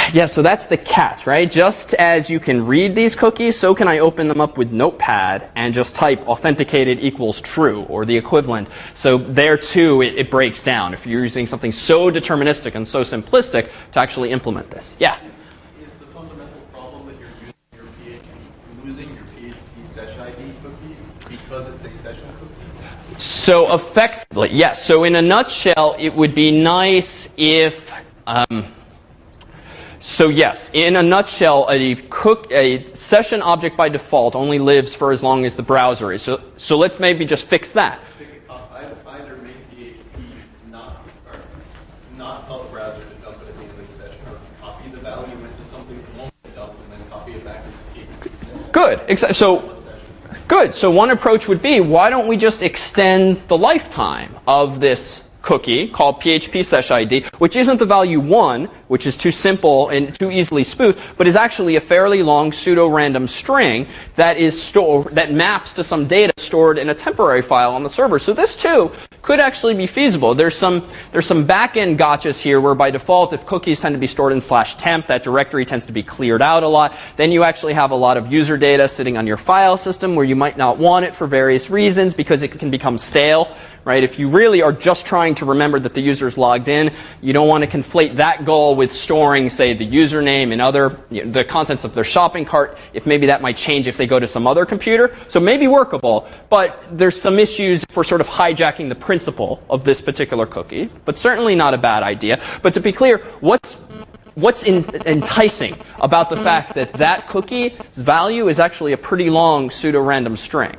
Yeah, so that's the catch, right? Just as you can read these cookies, so can I open them up with Notepad and just type authenticated equals true or the equivalent. So there too, it, it breaks down if you're using something so deterministic and so simplistic to actually implement this. Yeah? Is the fundamental problem that you're using your P H P, losing your P H P session I D cookie because it's a session cookie? So effectively, yes. So in a nutshell, it would be nice if... Um, So yes, in a nutshell, a, cook, a session object by default only lives for as long as the browser is. So, so let's maybe just fix that. Either make P H P not, or not tell the browser to dump it at the end of the session, or copy the value into something that won't get dumped, and then copy it back as P H P session. Good. Exa- so, good. So one approach would be, why don't we just extend the lifetime of this cookie called P H P session I D, which isn't the value one, which is too simple and too easily spoofed, but is actually a fairly long pseudo-random string that is stored, that maps to some data stored in a temporary file on the server. So this too could actually be feasible. There's some there's some back-end gotchas here where by default, if cookies tend to be stored in slash temp, that directory tends to be cleared out a lot. Then you actually have a lot of user data sitting on your file system where you might not want it for various reasons because it can become stale. Right? If you really are just trying to remember that the user is logged in, you don't want to conflate that goal with storing, say, the username and other, you know, the contents of their shopping cart, if maybe that might change if they go to some other computer. So maybe workable, but there's some issues for sort of hijacking the principle of this particular cookie, but certainly not a bad idea. But to be clear, what's What's in, enticing about the fact that that cookie's value is actually a pretty long pseudo-random string?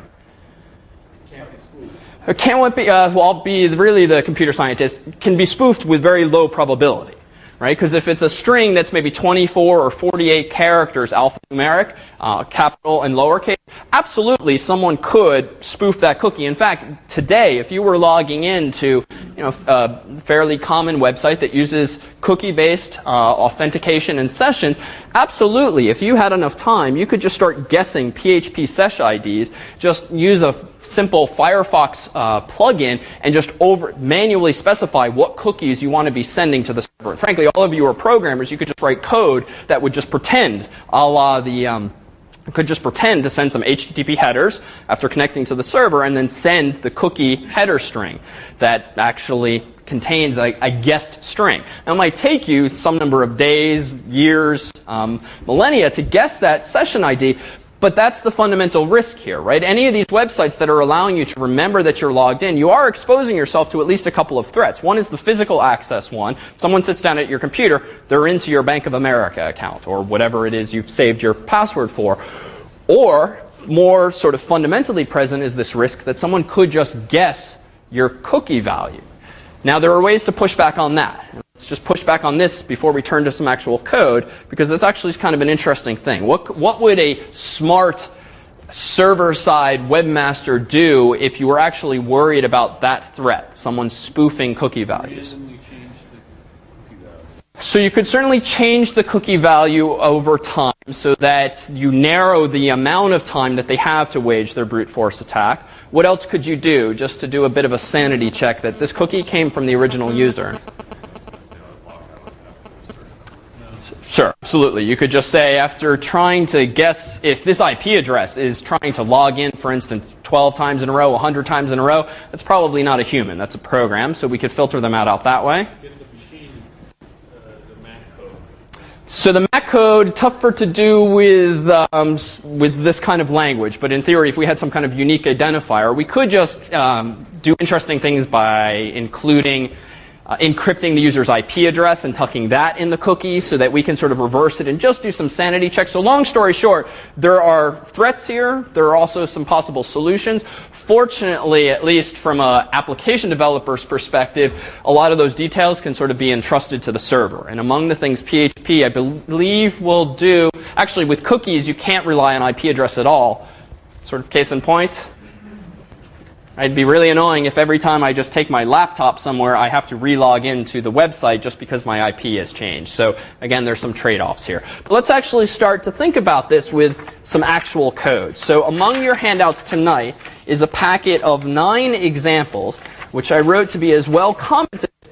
It can't be, uh, well, I'll be really the computer scientist, can be spoofed with very low probability, right? Because if it's a string that's maybe twenty-four or forty-eight characters alphanumeric, uh, capital and lowercase, absolutely someone could spoof that cookie. In fact, today, if you were logging into, you know, a fairly common website that uses cookie-based uh, authentication and sessions, absolutely, if you had enough time, you could just start guessing P H P session I Ds, just use a simple Firefox uh, plugin and just over manually specify what cookies you want to be sending to the server. And frankly, all of you are programmers, you could just write code that would just pretend, a la the, um, could just pretend to send some H T T P headers after connecting to the server and then send the cookie header string that actually contains a, a guessed string. Now, it might take you some number of days, years, um, millennia to guess that session I D, but that's the fundamental risk here, right? Any of these websites that are allowing you to remember that you're logged in, you are exposing yourself to at least a couple of threats. One is the physical access one. Someone sits down at your computer, they're into your Bank of America account or whatever it is you've saved your password for. Or, more sort of fundamentally present is this risk that someone could just guess your cookie value. Now, there are ways to push back on that. Let's just push back on this before we turn to some actual code, because it's actually kind of an interesting thing. What, what would a smart server-side webmaster do if you were actually worried about that threat, someone spoofing cookie values? So you could certainly change the cookie value over time so that you narrow the amount of time that they have to wage their brute force attack. What else could you do just to do a bit of a sanity check that this cookie came from the original user? Sure, absolutely. You could just say, after trying to guess if this I P address is trying to log in, for instance, twelve times in a row, one hundred times in a row, that's probably not a human. That's a program, so we could filter them out, out that way. So the M A C code, tougher to do with um, with this kind of language, but in theory, if we had some kind of unique identifier, we could just um, do interesting things by including uh, encrypting the user's I P address and tucking that in the cookie so that we can sort of reverse it and just do some sanity checks. So long story short, there are threats here. There are also some possible solutions. Fortunately, at least from an application developer's perspective, a lot of those details can sort of be entrusted to the server. And among the things P H P, I believe, will do, actually with cookies, you can't rely on I P address at all. Sort of case in point. It'd be really annoying if every time I just take my laptop somewhere, I have to re-log into the website just because my I P has changed. So again, there's some trade-offs here. But let's actually start to think about this with some actual code. So among your handouts tonight is a packet of nine examples, which I wrote to be as well commented as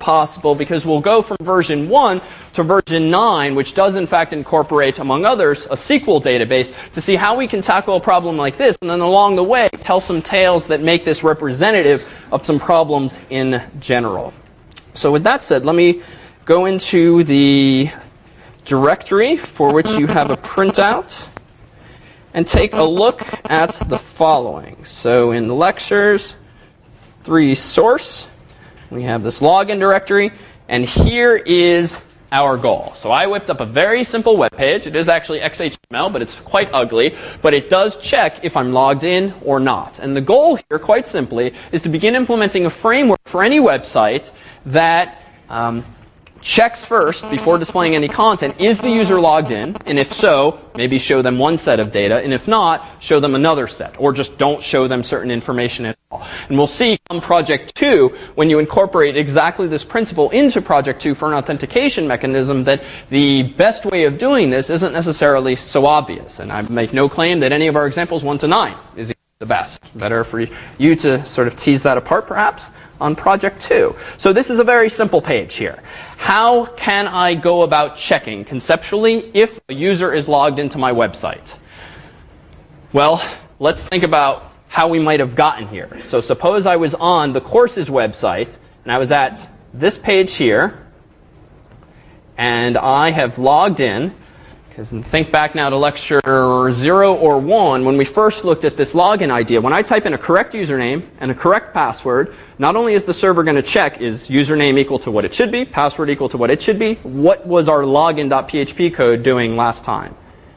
possible because we'll go from version one to version nine, which does in fact incorporate, among others, a S Q L database, to see how we can tackle a problem like this, and then along the way tell some tales that make this representative of some problems in general. So with that said, let me go into the directory for which you have a printout and take a look at the following. So in the lectures, three source, we have this login directory, and here is our goal. So I whipped up a very simple web page. It is actually X H T M L, but it's quite ugly, but it does check if I'm logged in or not. And the goal here, quite simply, is to begin implementing a framework for any website that um, checks first, before displaying any content, is the user logged in? And if so, maybe show them one set of data. And if not, show them another set. Or just don't show them certain information at all. And we'll see on Project two, when you incorporate exactly this principle into Project two for an authentication mechanism, that the best way of doing this isn't necessarily so obvious. And I make no claim that any of our examples one to nine is the best. Better for you to sort of tease that apart, perhaps, on Project two. So this is a very simple page here. How can I go about checking conceptually if a user is logged into my website? Well, let's think about how we might have gotten here. So suppose I was on the courses website and I was at this page here and I have logged in. Because think back now to lecture zero or one, when we first looked at this login idea. When I type in a correct username and a correct password, not only is the server going to check, is username equal to what it should be, password equal to what it should be, what was our login.php code doing last time?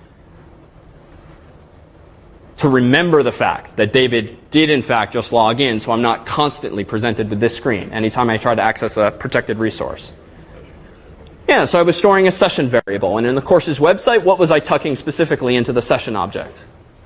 To remember the fact that David did in fact just log in, so I'm not constantly presented with this screen anytime I try to access a protected resource. Yeah, so I was storing a session variable, and in the course's website, what was I tucking specifically into the session object?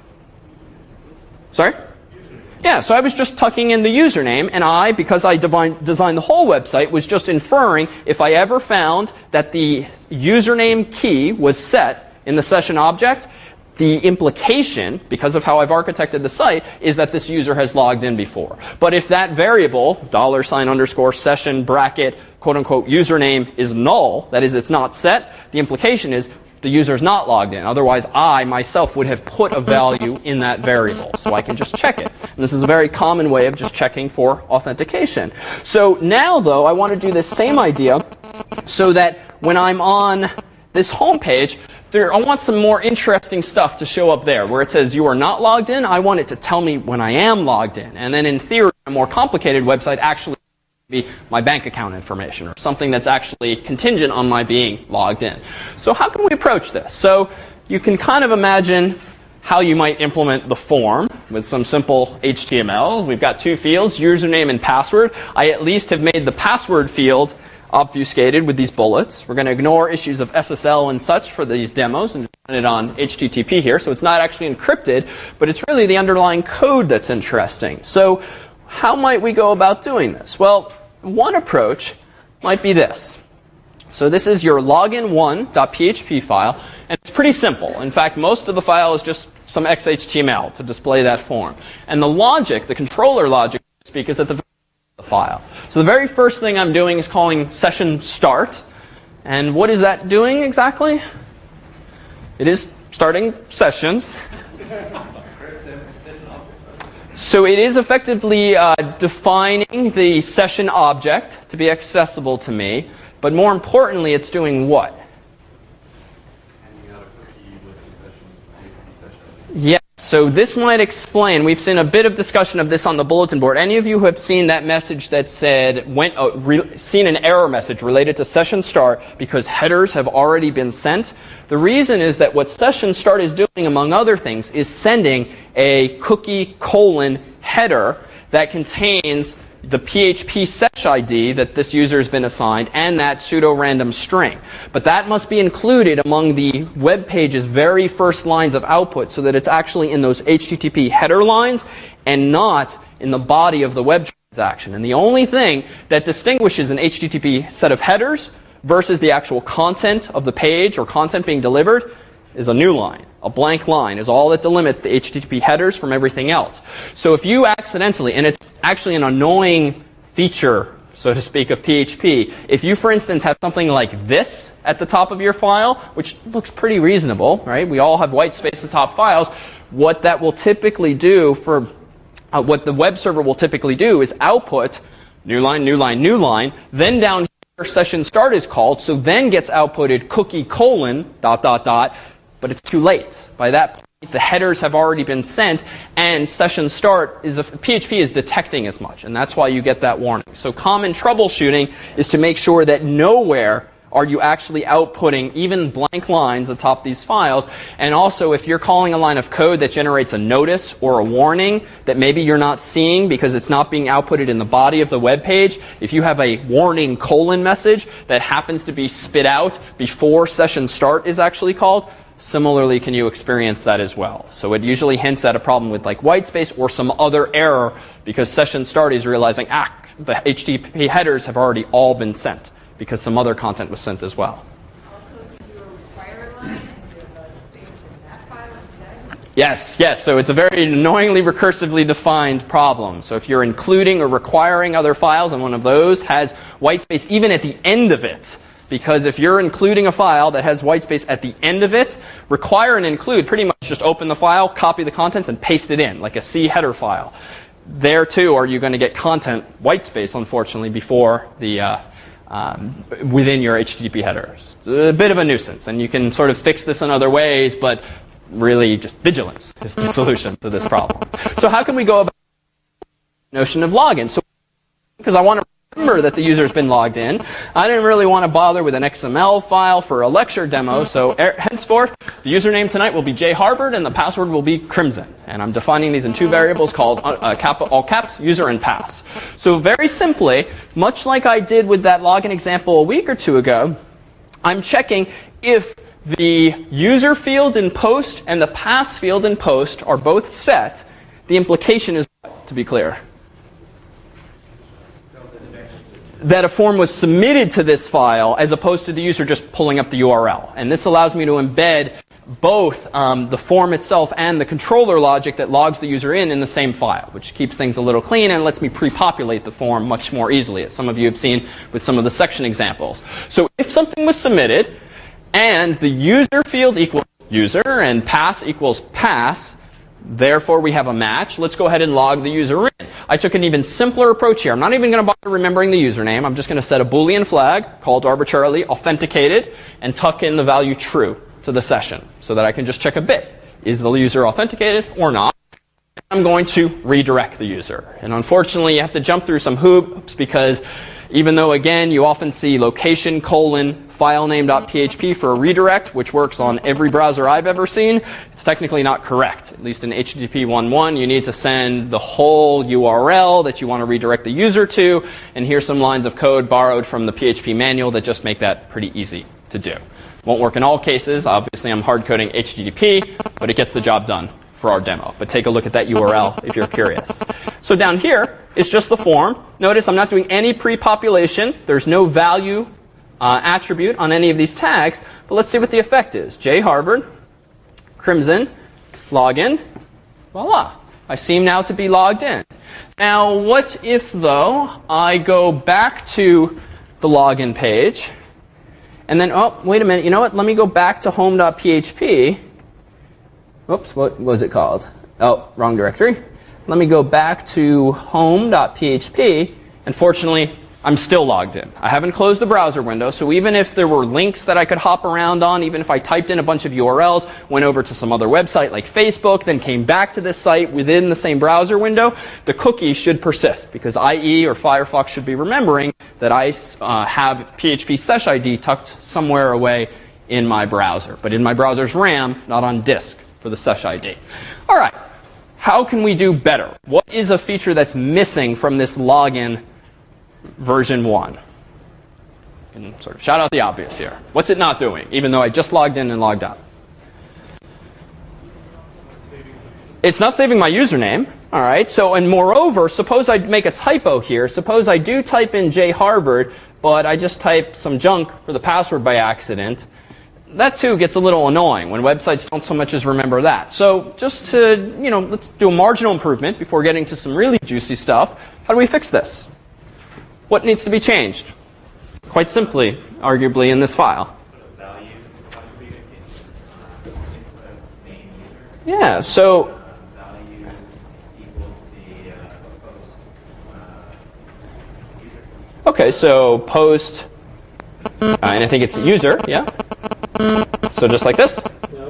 Sorry? Yeah, so I was just tucking in the username, and I, because I designed the whole website, was just inferring if I ever found that the username key was set in the session object, the implication, because of how I've architected the site, is that this user has logged in before. But if that variable, dollar sign underscore session bracket, quote unquote, username is null, that is, it's not set, the implication is the user is not logged in. Otherwise, I myself would have put a value in that variable. So I can just check it. And this is a very common way of just checking for authentication. So now, though, I want to do this same idea so that when I'm on this home page, There, I want some more interesting stuff to show up there. Where it says you are not logged in, I want it to tell me when I am logged in. And then in theory, a more complicated website actually be my bank account information or something that's actually contingent on my being logged in. So how can we approach this? So you can kind of imagine how you might implement the form with some simple H T M L. We've got two fields, username and password. I at least have made the password field obfuscated with these bullets. We're going to ignore issues of S S L and such for these demos and run it on H T T P here. So it's not actually encrypted, but it's really the underlying code that's interesting. So how might we go about doing this? Well, one approach might be this. So this is your login one dot P H P file, and it's pretty simple. In fact, most of the file is just some X H T M L to display that form. And the logic, the controller logic, so to speak, is at the the file. So the very first thing I'm doing is calling session start. And what is that doing exactly? It is starting sessions. So it is effectively uh, defining the session object to be accessible to me. But more importantly, it's doing what? Yeah. So this might explain, we've seen a bit of discussion of this on the bulletin board. Any of you who have seen that message that said, went, uh, re, seen an error message related to session start because headers have already been sent? The reason is that what session start is doing, among other things, is sending a cookie colon header that contains the P H P sesh I D that this user has been assigned and that pseudo-random string. But that must be included among the web page's very first lines of output so that it's actually in those H T T P header lines and not in the body of the web transaction. And the only thing that distinguishes an H T T P set of headers versus the actual content of the page or content being delivered is a new line. A blank line is all that delimits the H T T P headers from everything else. So if you accidentally, and it's actually an annoying feature so to speak, of P H P. If you, for instance, have something like this at the top of your file, which looks pretty reasonable, right? We all have white space at the top files. What that will typically do for, uh, what the web server will typically do is output new line, new line, new line, then down here session start is called, so then gets outputted cookie colon dot dot dot, but it's too late. By that point, the headers have already been sent, and session start is a, P H P is detecting as much, and that's why you get that warning. So common troubleshooting is to make sure that nowhere are you actually outputting even blank lines atop these files. And also, if you're calling a line of code that generates a notice or a warning that maybe you're not seeing because it's not being outputted in the body of the web page, if you have a warning colon message that happens to be spit out before session start is actually called, similarly can you experience that as well. So it usually hints at a problem with like white space or some other error because session start is realizing, ah, the H T T P headers have already all been sent, because some other content was sent as well. Also, if you do a require line and you have a space in that file instead? Yes, yes. So it's a very annoyingly recursively defined problem. So if you're including or requiring other files and one of those has white space even at the end of it, because if you're including a file that has white space at the end of it, require and include pretty much just open the file, copy the contents, and paste it in, like a C header file. There, too, are you going to get content white space, unfortunately, before the uh, Um, within your H T T P headers. It's a bit of a nuisance, and you can sort of fix this in other ways, but really just vigilance is the solution to this problem. So how can we go about the notion of login? So because I want to remember that the user's been logged in, I didn't really want to bother with an X M L file for a lecture demo, so er, henceforth, the username tonight will be J Harvard, and the password will be Crimson. And I'm defining these in two variables called uh, cap, all caps, user and pass. So very simply, much like I did with that login example a week or two ago, I'm checking if the user field in post and the pass field in post are both set. The implication is what, to be clear? That a form was submitted to this file as opposed to the user just pulling up the U R L. And this allows me to embed both um, the form itself and the controller logic that logs the user in in the same file, which keeps things a little clean and lets me pre-populate the form much more easily, as some of you have seen with some of the section examples. So if something was submitted and the user field equals user and pass equals pass, therefore we have a match, let's go ahead and log the user in. I took an even simpler approach here. I'm not even going to bother remembering the username. I'm just going to set a Boolean flag called arbitrarily authenticated and tuck in the value true to the session so that I can just check a bit. Is the user authenticated or not? I'm going to redirect the user. And unfortunately, you have to jump through some hoops because even though, again, you often see location colon filename.php for a redirect, which works on every browser I've ever seen, it's technically not correct. At least in H T T P one point one, you need to send the whole U R L that you want to redirect the user to, and here's some lines of code borrowed from the P H P manual that just make that pretty easy to do. Won't work in all cases. Obviously, I'm hard coding H T T P, but it gets the job done for our demo. But take a look at that U R L if you're curious. So down here is just the form. Notice I'm not doing any pre-population. There's no value uh, attribute on any of these tags. But let's see what the effect is. J Harvard, Crimson, login, voila. I seem now to be logged in. Now, what if, though, I go back to the login page, and then, oh, wait a minute, you know what? Let me go back to home.php. Oops, what was it called? Oh, wrong directory. Let me go back to home.php, and fortunately, I'm still logged in. I haven't closed the browser window, so even if there were links that I could hop around on, even if I typed in a bunch of U R Ls, went over to some other website like Facebook, then came back to this site within the same browser window, the cookie should persist, because I E or Firefox should be remembering that I uh, have P H P sesh I D tucked somewhere away in my browser, but in my browser's RAM, not on disk for the sesh I D. All right, how can we do better? What is a feature that's missing from this login version one? And sort of shout out the obvious here. What's it not doing, even though I just logged in and logged out? It's not saving my username. All right. So, and moreover, suppose I make a typo here. Suppose I do type in J Harvard, but I just typed some junk for the password by accident. That too gets a little annoying when websites don't so much as remember that. So just to, you know, let's do a marginal improvement before getting to some really juicy stuff. How do we fix this? What needs to be changed? Quite simply, arguably, in this file. Yeah, so okay, so post, uh, and I think it's user, yeah? So just like this?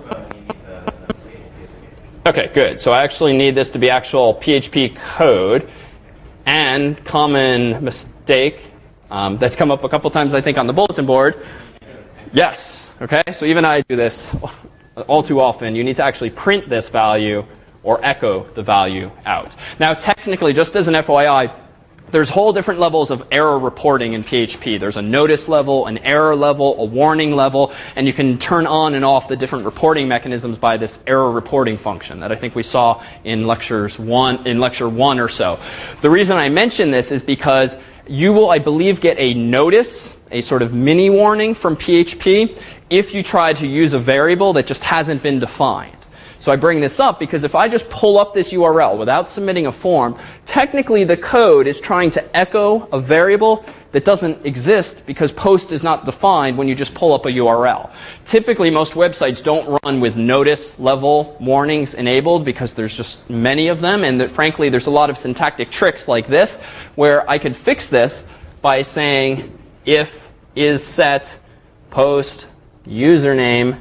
Okay, good. So I actually need this to be actual P H P code. And common mistake um, that's come up a couple times, I think, on the bulletin board. Yes, okay? So even I do this all too often. You need to actually print this value or echo the value out. Now, technically, just as an F Y I, there's whole different levels of error reporting in P H P. There's a notice level, an error level, a warning level, and you can turn on and off the different reporting mechanisms by this error reporting function that I think we saw in lectures one, in lecture one or so. The reason I mention this is because you will, I believe, get a notice, a sort of mini warning from P H P if you try to use a variable that just hasn't been defined. So I bring this up because if I just pull up this U R L without submitting a form, technically the code is trying to echo a variable that doesn't exist because post is not defined when you just pull up a U R L. Typically, most websites don't run with notice level warnings enabled because there's just many of them, and that frankly there's a lot of syntactic tricks like this where I could fix this by saying if is set post username,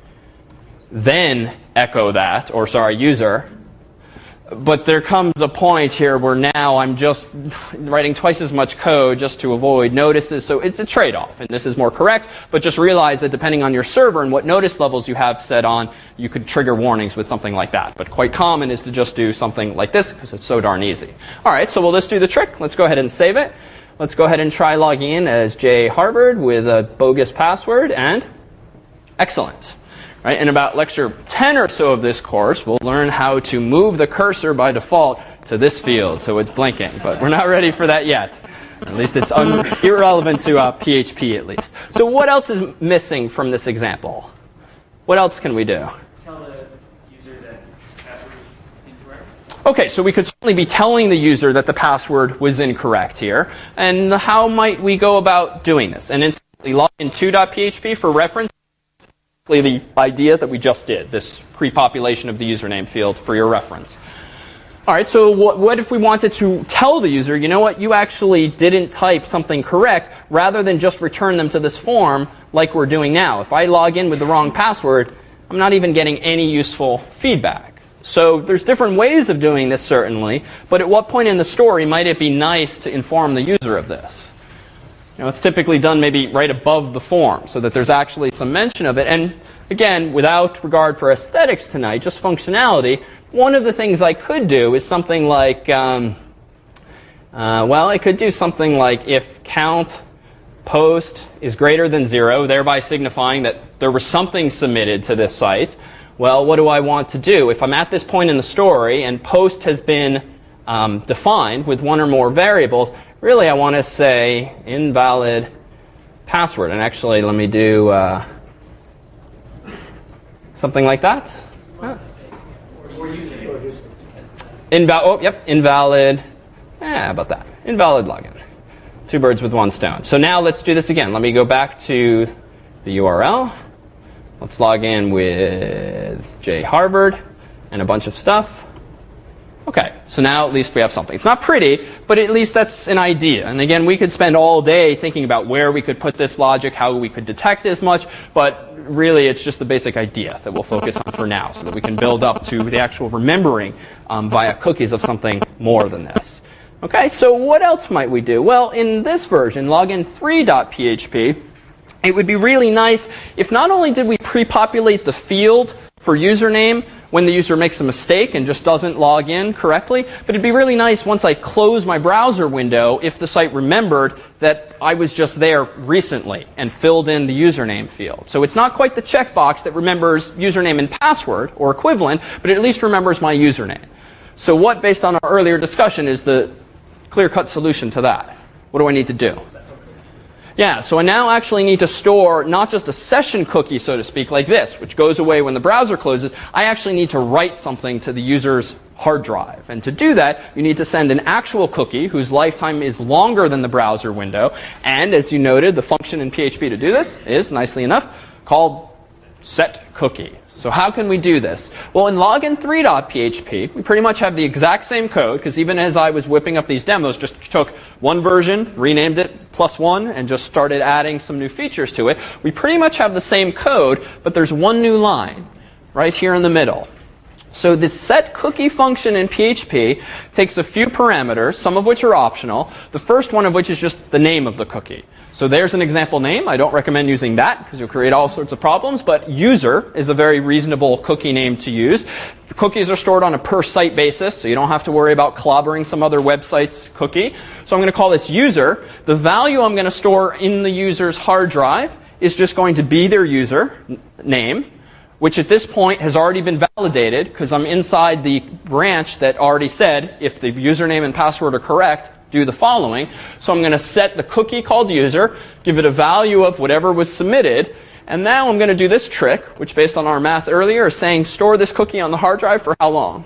then echo that, or sorry, user. But there comes a point here where now I'm just writing twice as much code just to avoid notices. So it's a trade-off, and this is more correct. But just realize that depending on your server and what notice levels you have set on, you could trigger warnings with something like that. But quite common is to just do something like this because it's so darn easy. All right, so will this do the trick? Let's go ahead and save it. Let's go ahead and try logging in as J Harvard with a bogus password, and excellent. Right, in about lecture ten or so of this course, we'll learn how to move the cursor by default to this field so it's blinking. But we're not ready for that yet. At least it's un irrelevant to uh, P H P at least. So what else is missing from this example? What else can we do? Tell the user that password is incorrect. Okay, so we could certainly be telling the user that the password was incorrect here. And how might we go about doing this? And instantly log in two.php for reference. The idea that we just did, this pre-population of the username field for your reference. All right, so what, what if we wanted to tell the user, you know what, you actually didn't type something correct, rather than just return them to this form like we're doing now. If I log in with the wrong password, I'm not even getting any useful feedback. So there's different ways of doing this, certainly, but at what point in the story might it be nice to inform the user of this? You know, it's typically done maybe right above the form so that there's actually some mention of it. And again, without regard for aesthetics tonight, just functionality, one of the things I could do is something like, um, uh, well, I could do something like if count post is greater than zero, thereby signifying that there was something submitted to this site. Well, what do I want to do? If I'm at this point in the story and post has been um, defined with one or more variables, really, I want to say invalid password. And actually, let me do uh, something like that. Oh. Inval oh, yep, invalid. Eh, how about that? Invalid login. Two birds with one stone. So now let's do this again. Let me go back to the U R L. Let's log in with J Harvard and a bunch of stuff. Okay, so now at least we have something. It's not pretty, but at least that's an idea. And again, we could spend all day thinking about where we could put this logic, how we could detect as much, but really it's just the basic idea that we'll focus on for now so that we can build up to the actual remembering um, via cookies of something more than this. Okay, so what else might we do? Well, in this version, login three.php, it would be really nice if not only did we pre-populate the field for username when the user makes a mistake and just doesn't log in correctly, but it'd be really nice once I close my browser window if the site remembered that I was just there recently and filled in the username field. So it's not quite the checkbox that remembers username and password or equivalent, but it at least remembers my username. So what, based on our earlier discussion, is the clear-cut solution to that? What do I need to do? Yeah, so I now actually need to store not just a session cookie, so to speak, like this, which goes away when the browser closes. I actually need to write something to the user's hard drive. And to do that, you need to send an actual cookie whose lifetime is longer than the browser window. And as you noted, the function in P H P to do this is, nicely enough, called setCookie. So how can we do this? Well, in login three dot P H P, we pretty much have the exact same code, because even as I was whipping up these demos, just took one version, renamed it plus one, and just started adding some new features to it. We pretty much have the same code, but there's one new line right here in the middle. So this setCookie function in P H P takes a few parameters, some of which are optional. The first one of which is just the name of the cookie. So there's an example name. I don't recommend using that because you'll create all sorts of problems, but user is a very reasonable cookie name to use. The cookies are stored on a per site basis, so you don't have to worry about clobbering some other website's cookie. So I'm going to call this user. The value I'm going to store in the user's hard drive is just going to be their user name, which at this point has already been validated because I'm inside the branch that already said if the username and password are correct, do the following. So I'm going to set the cookie called user, give it a value of whatever was submitted, and now I'm going to do this trick, which based on our math earlier is saying store this cookie on the hard drive for how long?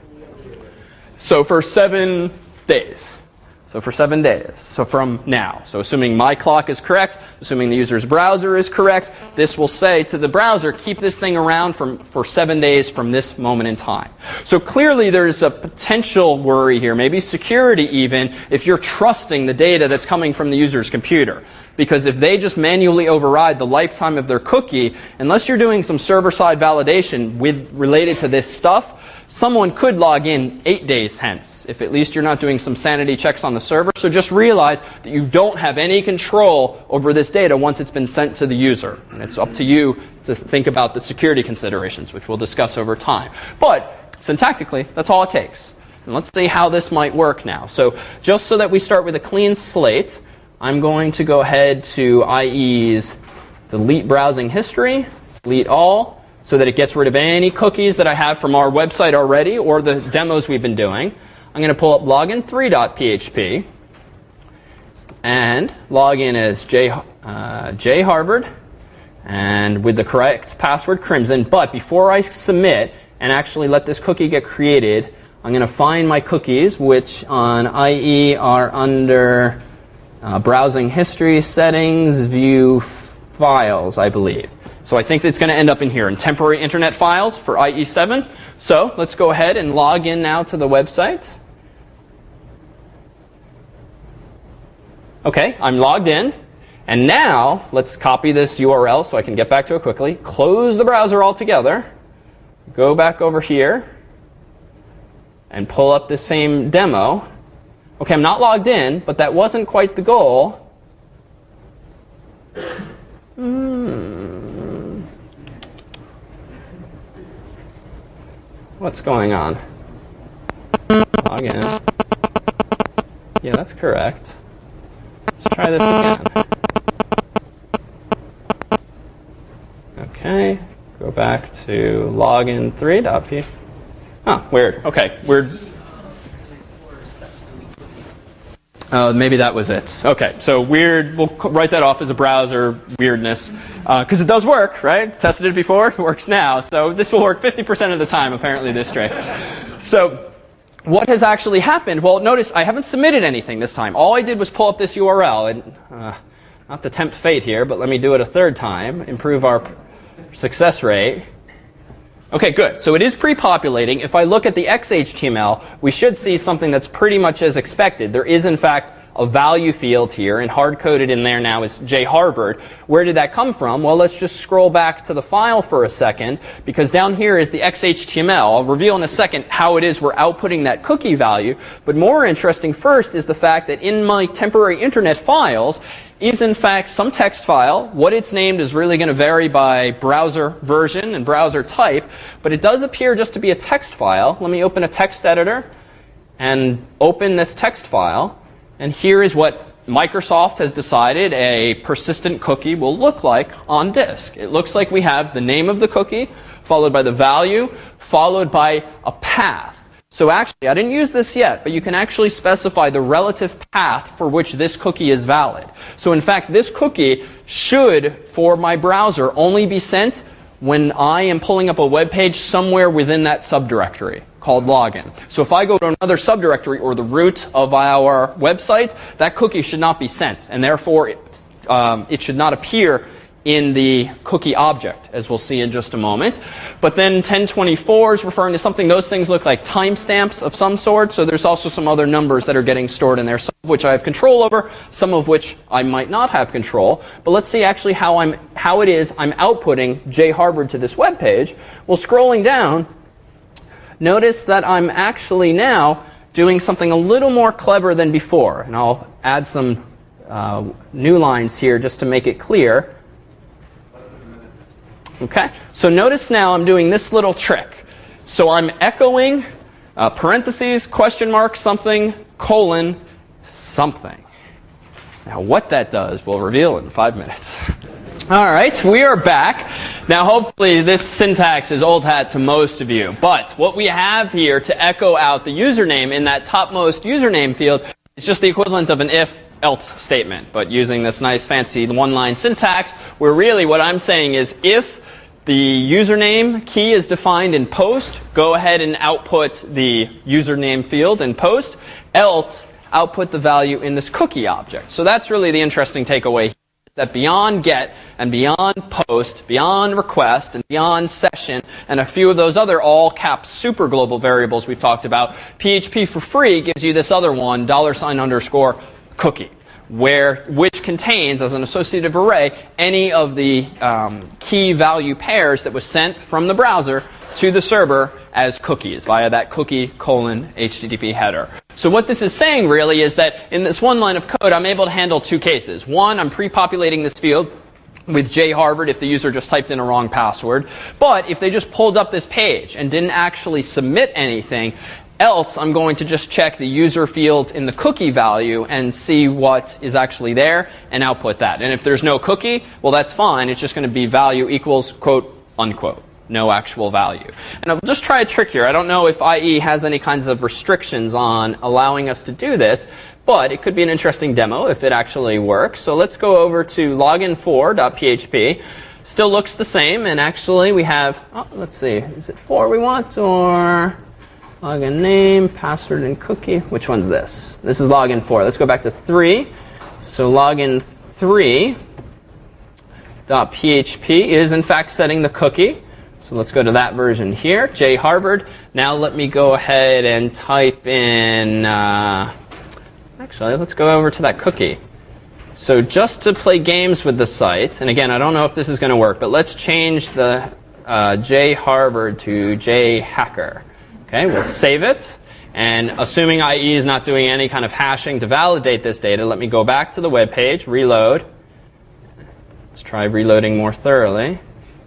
So for seven days. So for seven days. So from now. So assuming my clock is correct, assuming the user's browser is correct, this will say to the browser, keep this thing around for, for seven days from this moment in time. So clearly there's a potential worry here, maybe security even, if you're trusting the data that's coming from the user's computer. Because if they just manually override the lifetime of their cookie, unless you're doing some server-side validation with related to this stuff, someone could log in eight days hence, if at least you're not doing some sanity checks on the server. So just realize that you don't have any control over this data once it's been sent to the user. And it's up to you to think about the security considerations, which we'll discuss over time. But syntactically, that's all it takes. And let's see how this might work now. So just so that we start with a clean slate, I'm going to go ahead to I E's delete browsing history, delete all, so that it gets rid of any cookies that I have from our website already or the demos we've been doing. I'm going to pull up login three dot P H P and log in as J, uh, J Harvard and with the correct password Crimson. But before I submit and actually let this cookie get created, I'm going to find my cookies, which on I E are under uh, browsing history settings, view files, I believe. So I think it's going to end up in here, in temporary internet files for I E seven. So let's go ahead and log in now to the website. OK, I'm logged in. And now let's copy this U R L so I can get back to it quickly. Close the browser altogether. Go back over here and pull up the same demo. OK, I'm not logged in, but that wasn't quite the goal. Hmm. What's going on? Log in. Yeah, that's correct. Let's try this again. Okay, go back to login three dot P H P. Oh, weird. Okay, weird. Uh, maybe that was it. Okay, so weird. We'll write that off as a browser weirdness because uh, it does work, right? Tested it before. It works now. So this will work fifty percent of the time, apparently, this trick. So what has actually happened? Well, notice I haven't submitted anything this time. All I did was pull up this U R L. And, uh, not to tempt fate here, but let me do it a third time. Improve our success rate. OK, good. So it is pre-populating. If I look at the X H T M L, we should see something that's pretty much as expected. There is, in fact, a value field here, and hard-coded in there now is J Harvard. Where did that come from? Well, let's just scroll back to the file for a second, because down here is the X H T M L. I'll reveal in a second how it is we're outputting that cookie value. But more interesting first is the fact that in my temporary internet files is in fact some text file. What it's named is really going to vary by browser version and browser type, but it does appear just to be a text file. Let me open a text editor and open this text file. And here is what Microsoft has decided a persistent cookie will look like on disk. It looks like we have the name of the cookie, followed by the value, followed by a path. So actually, I didn't use this yet, but you can actually specify the relative path for which this cookie is valid. So in fact, this cookie should, for my browser, only be sent when I am pulling up a web page somewhere within that subdirectory called login. So if I go to another subdirectory or the root of our website, that cookie should not be sent, and therefore it, um, it should not appear in the cookie object, as we'll see in just a moment. But then ten twenty-four is referring to something. Those things look like timestamps of some sort, so there's also some other numbers that are getting stored in there, some of which I have control over, some of which I might not have control. But let's see actually how I'm how it is I'm outputting jharvard to this web page. Well, scrolling down, notice that I'm actually now doing something a little more clever than before. And I'll add some uh, new lines here just to make it clear. Okay, so notice now I'm doing this little trick. So I'm echoing uh, parentheses, question mark, something, colon, something. Now what that does, we'll reveal in five minutes. All right, we are back. Now hopefully this syntax is old hat to most of you. But what we have here to echo out the username in that topmost username field is just the equivalent of an if else statement, but using this nice fancy one-line syntax, where really what I'm saying is if the username key is defined in post, go ahead and output the username field in post, else output the value in this cookie object. So that's really the interesting takeaway here, that beyond get and beyond post, beyond request and beyond session, and a few of those other all caps super global variables we've talked about, P H P for free gives you this other one, dollar sign underscore cookie, where which contains, as an associative array, any of the um, key value pairs that was sent from the browser to the server as cookies via that cookie colon H T T P header. So what this is saying really is that in this one line of code, I'm able to handle two cases. One, I'm pre-populating this field with jharvard if the user just typed in a wrong password. But if they just pulled up this page and didn't actually submit anything, else I'm going to just check the user field in the cookie value and see what is actually there and output that. And if there's no cookie, well, that's fine. It's just going to be value equals quote unquote. No actual value. And I'll just try a trick here. I don't know if I E has any kinds of restrictions on allowing us to do this, but it could be an interesting demo if it actually works. So let's go over to login four dot P H P. Still looks the same, and actually we have, oh, let's see, is it four we want, or login name, password, and cookie? Which one's this? This is login four. Let's go back to three. So login three dot P H P is in fact setting the cookie. So let's go to that version here, jharvard. Now let me go ahead and type in, uh, actually, let's go over to that cookie. So just to play games with the site, and again, I don't know if this is going to work, but let's change the uh, jharvard to jhacker. Okay, we'll save it. And assuming I E is not doing any kind of hashing to validate this data, let me go back to the web page, reload. Let's try reloading more thoroughly.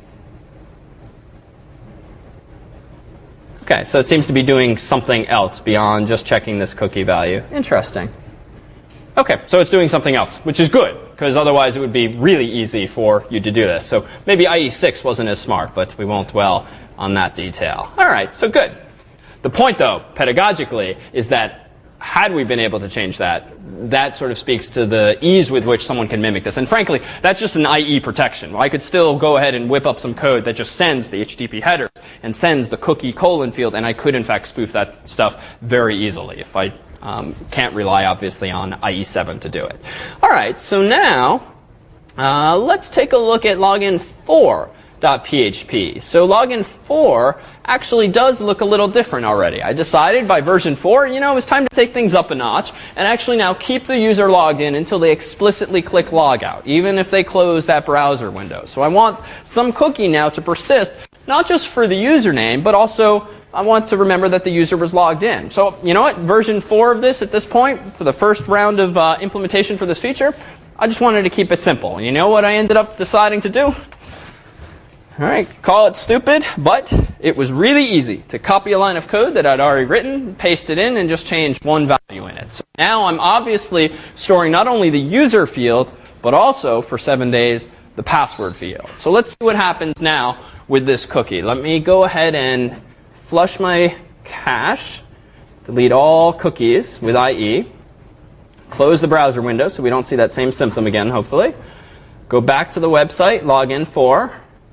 Okay, so it seems to be doing something else beyond just checking this cookie value. Interesting. Okay, so it's doing something else, which is good, because otherwise it would be really easy for you to do this. So maybe I E six wasn't as smart, but we won't dwell on that detail. All right, so good. The point, though, pedagogically, is that had we been able to change that, that sort of speaks to the ease with which someone can mimic this. And frankly, that's just an I E protection. I could still go ahead and whip up some code that just sends the H T T P headers and sends the cookie colon field, and I could, in fact, spoof that stuff very easily if I um, can't rely, obviously, on I E seven to do it. All right, so now uh, let's take a look at login four dot P H P. So login four actually does look a little different already. I decided by version four, you know, it was time to take things up a notch and actually now keep the user logged in until they explicitly click logout, even if they close that browser window. So I want some cookie now to persist, not just for the username, but also I want to remember that the user was logged in. So you know what? Version four of this at this point, for the first round of uh, implementation for this feature, I just wanted to keep it simple. And you know what I ended up deciding to do? All right, call it stupid, but it was really easy to copy a line of code that I'd already written, paste it in, and just change one value in it. So now I'm obviously storing not only the user field, but also, for seven days, the password field. So let's see what happens now with this cookie. Let me go ahead and flush my cache delete all cookies with I E. Close the browser window so we don't see that same symptom again, hopefully. Go back to the website, log in for.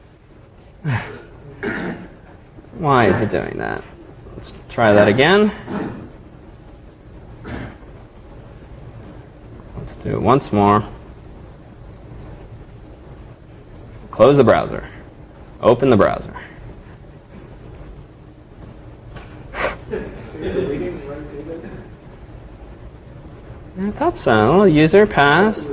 Why is it doing that? Let's try that again. Let's do it once more. Close the browser. Open the browser. I thought so. User pass.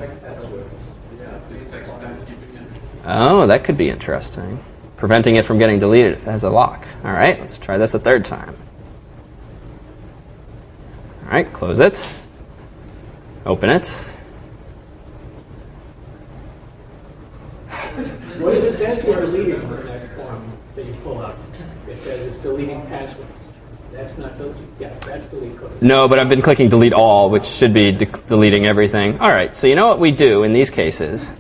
Oh, that could be interesting. Preventing it from getting deleted if it has a lock. All right, let's try this a third time. All right, close it. Open it. What is it that you're deleting on that form that you pull up? It says it's deleting passwords. That's not deleting. Yeah, that's delete cookies. No, but I've been clicking delete all, which should be de deleting everything. All right, so you know what we do in these cases?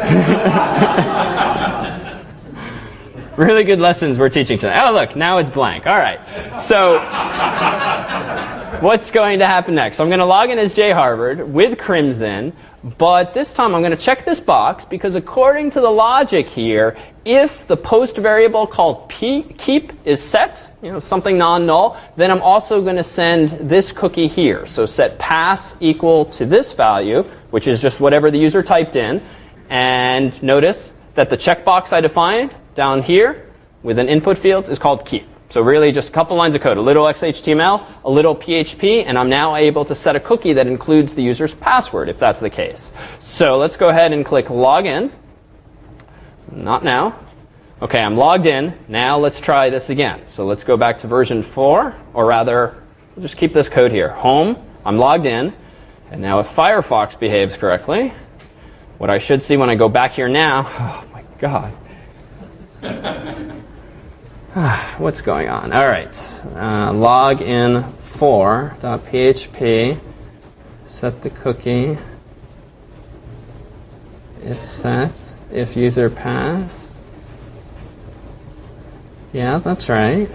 Really good lessons we're teaching tonight. Oh, look, now it's blank. All right. So what's going to happen next? So I'm going to log in as jharvard with Crimson, but this time I'm going to check this box because according to the logic here, if the post variable called p keep is set, you know, something non-null, then I'm also going to send this cookie here. So set pass equal to this value, which is just whatever the user typed in. And notice that the checkbox I defined down here with an input field is called keep. So really just a couple lines of code, a little X H T M L, a little P H P, and I'm now able to set a cookie that includes the user's password if that's the case. So let's go ahead and click login. Not now. Okay, I'm logged in. Now let's try this again. So let's go back to version four, or rather, we'll just keep this code here. Home, I'm logged in, and now if Firefox behaves correctly, what I should see when I go back here now, oh my God. What's going on? All right. Uh, login for.php. Set the cookie. If set. If user pass. Yeah, that's right.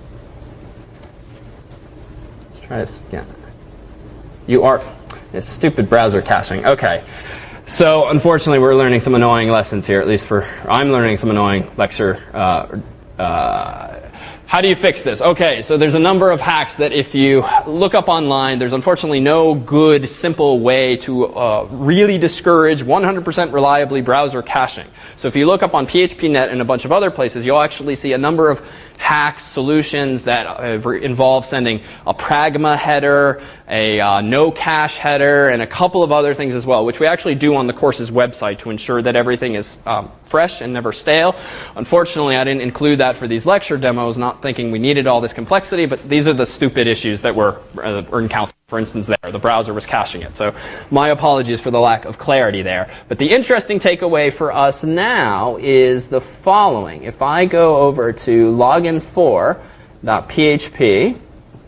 Let's try this again. You are. It's stupid browser caching. Okay. So unfortunately, we're learning some annoying lessons here, at least for, I'm learning some annoying lecture. Uh, uh, how do you fix this? Okay, so there's a number of hacks that if you look up online, there's unfortunately no good, simple way to uh, really discourage one hundred percent reliably browser caching. So if you look up on P H P net and a bunch of other places, you'll actually see a number of hacks, solutions that uh, involve sending a pragma header, a uh, no cache header, and a couple of other things as well, which we actually do on the course's website to ensure that everything is um, fresh and never stale. Unfortunately, I didn't include that for these lecture demos, not thinking we needed all this complexity, but these are the stupid issues that we're, uh, we're encountering. For instance, there, the browser was caching it. So my apologies for the lack of clarity there. But the interesting takeaway for us now is the following. If I go over to login for.php,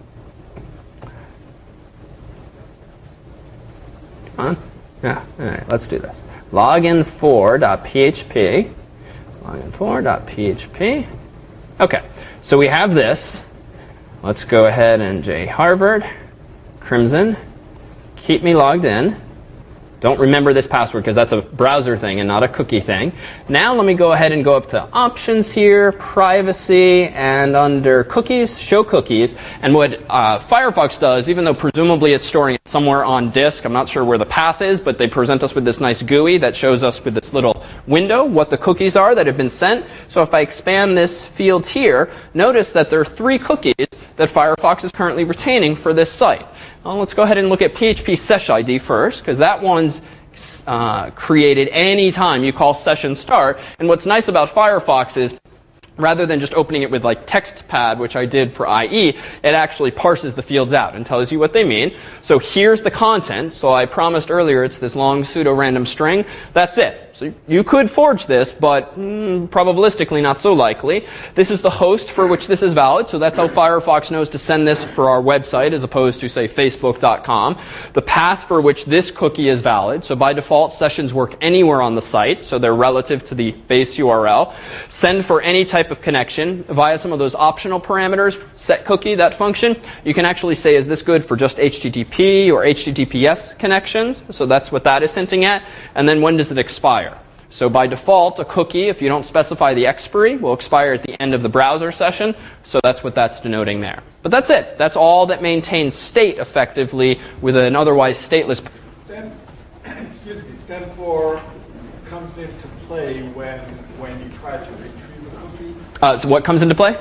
come on. Yeah, all right, let's do this. login for.php, login for.php. Okay, so we have this. Let's go ahead and jharvard. Crimson, keep me logged in. Don't remember this password because that's a browser thing and not a cookie thing. Now let me go ahead and go up to options here, privacy, and under cookies, show cookies. And what uh, Firefox does, even though presumably it's storing it somewhere on disk, I'm not sure where the path is, but they present us with this nice G U I that shows us with this little window what the cookies are that have been sent. So if I expand this field here, notice that there are three cookies that Firefox is currently retaining for this site. Well, let's go ahead and look at P H P sesh I D first, because that one's uh, created any time you call session start. And what's nice about Firefox is, rather than just opening it with like TextPad, which I did for I E, it actually parses the fields out and tells you what they mean. So here's the content. So I promised earlier it's this long pseudo-random string. That's it. So you could forge this, but mm, probabilistically not so likely. This is the host for which this is valid, so that's how Firefox knows to send this for our website as opposed to, say, facebook dot com. The path for which this cookie is valid, so by default, sessions work anywhere on the site, so they're relative to the base U R L. Send for any type of connection via some of those optional parameters, set cookie, that function. You can actually say, is this good for just H T T P or H T T P S connections? So that's what that is hinting at. And then when does it expire? So by default, a cookie, if you don't specify the expiry, will expire at the end of the browser session. So that's what that's denoting there. But that's it. That's all that maintains state effectively with an otherwise stateless. Send, excuse me, send for comes into play when when you try to retrieve a cookie. Uh, so what comes into play?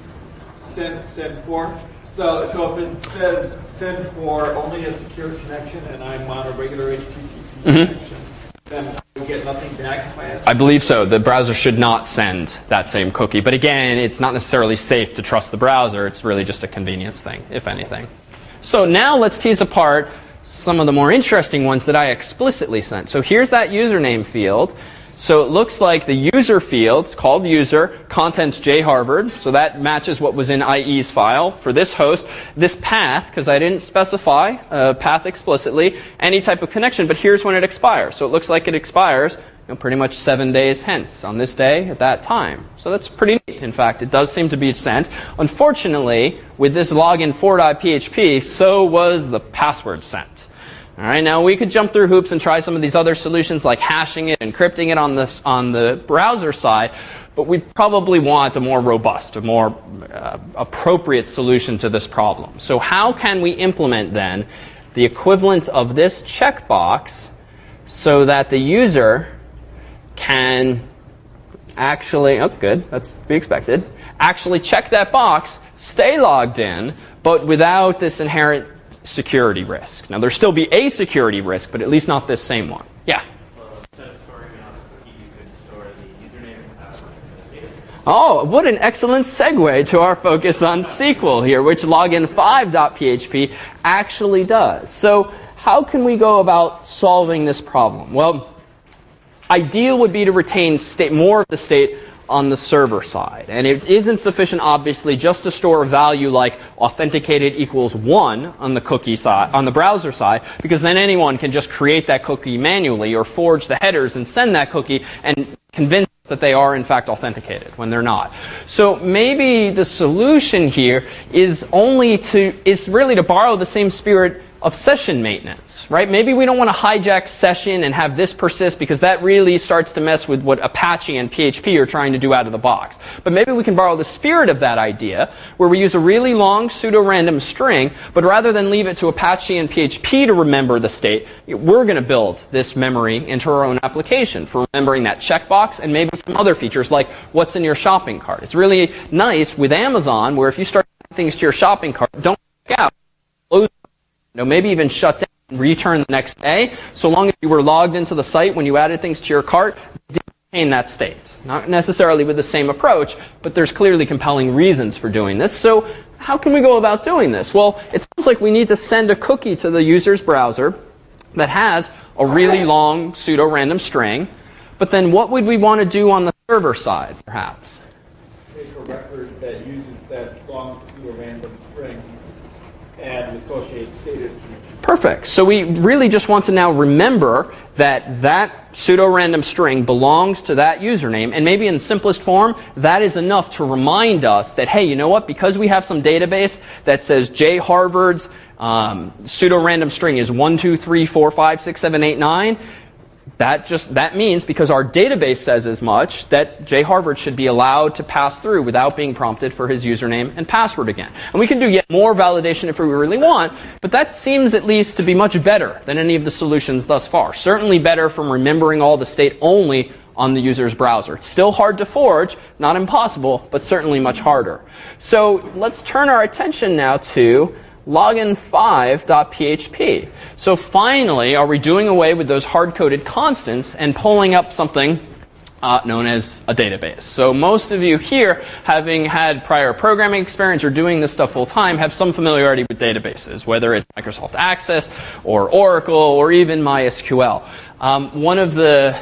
Send send for. So so if it says send for only a secure connection and I'm on a regular H T T P Mm-hmm. connection, then I get nothing back if I ask. I believe so. The browser should not send that same cookie. But again, it's not necessarily safe to trust the browser. It's really just a convenience thing, if anything. So now let's tease apart some of the more interesting ones that I explicitly sent. So here's that username field. So it looks like the user field, it's called user, contents jharvard. So that matches what was in I E's file for this host. This path, because I didn't specify a path explicitly, any type of connection, but here's when it expires. So it looks like it expires you know, pretty much seven days hence on this day at that time. So that's pretty neat. In fact, it does seem to be sent. Unfortunately, with this login four dot P H P, so was the password sent. All right, now we could jump through hoops and try some of these other solutions like hashing it, encrypting it on this on the browser side, but we probably want a more robust, a more uh, appropriate solution to this problem. So how can we implement then the equivalent of this checkbox so that the user can actually, oh good, that's to be expected, actually check that box, stay logged in, but without this inherent security risk. Now, there'll still be a security risk, but at least not this same one. Yeah? Well, instead of storing it on a cookie, you could store the username and password in the database. Oh, what an excellent segue to our focus on S Q L here, which login five dot P H P actually does. So how can we go about solving this problem? Well, ideal would be to retain state, more of the state on the server side. And it isn't sufficient, obviously, just to store a value like authenticated equals one on the cookie side, on the browser side, because then anyone can just create that cookie manually or forge the headers and send that cookie and convince that they are in fact authenticated when they're not. So maybe the solution here is only to, is really to borrow the same spirit of session maintenance, right? Maybe we don't want to hijack session and have this persist because that really starts to mess with what Apache and P H P are trying to do out of the box. But maybe we can borrow the spirit of that idea where we use a really long pseudo-random string, but rather than leave it to Apache and P H P to remember the state, we're going to build this memory into our own application for remembering that checkbox and maybe some other features like what's in your shopping cart. It's really nice with Amazon where if you start adding things to your shopping cart, don't check out. Close No, maybe even shut down and return the next day, so long as you were logged into the site when you added things to your cart, it did retain that state. Not necessarily with the same approach, but there's clearly compelling reasons for doing this. So how can we go about doing this? Well, it sounds like we need to send a cookie to the user's browser that has a really long pseudo-random string, but then what would we want to do on the server side, perhaps? Take a record that uses that long pseudo-random string and associate state information. Perfect. So we really just want to now remember that that pseudo-random string belongs to that username, and maybe in the simplest form, that is enough to remind us that, hey, you know what, because we have some database that says jharvard's um, pseudo-random string is one, two, three, four, five, six, seven, eight, nine, that just that means, because our database says as much, that jharvard should be allowed to pass through without being prompted for his username and password again. And we can do yet more validation if we really want, but that seems at least to be much better than any of the solutions thus far. Certainly better from remembering all the state only on the user's browser. It's still hard to forge, not impossible, but certainly much harder. So let's turn our attention now to login five dot P H P. So finally, are we doing away with those hard-coded constants and pulling up something uh, known as a database? So most of you here, having had prior programming experience or doing this stuff full-time, have some familiarity with databases, whether it's Microsoft Access or Oracle or even MySQL. Um, one of the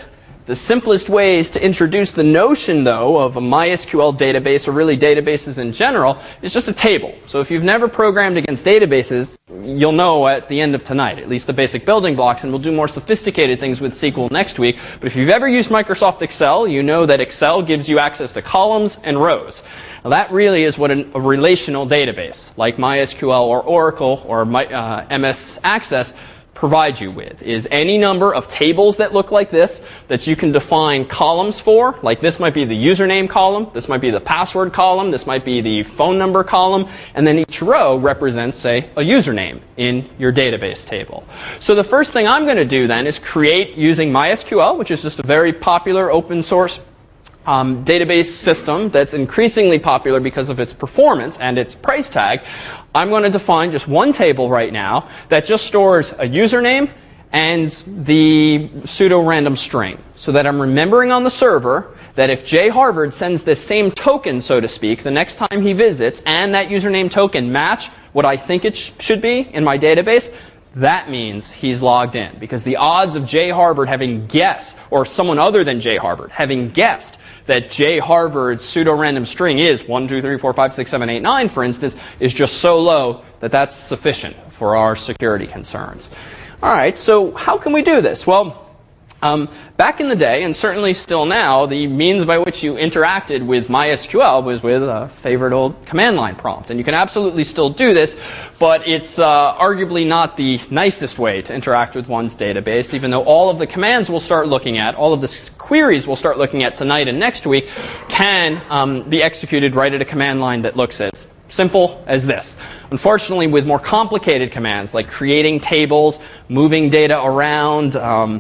The simplest ways to introduce the notion, though, of a MySQL database, or really databases in general, is just a table. So if you've never programmed against databases, you'll know at the end of tonight, at least the basic building blocks, and we'll do more sophisticated things with S Q L next week. But if you've ever used Microsoft Excel, you know that Excel gives you access to columns and rows. Now that really is what an, a relational database, like MySQL or Oracle or my, uh, M S Access, provide you with, is any number of tables that look like this that you can define columns for. Like this might be the username column, this might be the password column, this might be the phone number column, and then each row represents, say, a username in your database table. So the first thing I'm going to do then is create using MySQL, which is just a very popular open source Um, database system that's increasingly popular because of its performance and its price tag. I'm going to define just one table right now that just stores a username and the pseudo-random string, so that I'm remembering on the server that if Jay Harvard sends this same token, so to speak, the next time he visits, and that username token match what I think it sh should be in my database, that means he's logged in. Because the odds of Jay Harvard having guessed, or someone other than Jay Harvard having guessed, that Jay Harvard's pseudo-random string is one, two, three, four, five, six, seven, eight, nine, for instance, is just so low that that's sufficient for our security concerns. All right, so how can we do this? Well, um, back in the day, and certainly still now, the means by which you interacted with MySQL was with a favorite old command line prompt. And you can absolutely still do this, but it's uh, arguably not the nicest way to interact with one's database, even though all of the commands we'll start looking at, all of the queries we'll start looking at tonight and next week, can um, be executed right at a command line that looks as simple as this. Unfortunately, with more complicated commands like creating tables, moving data around, um,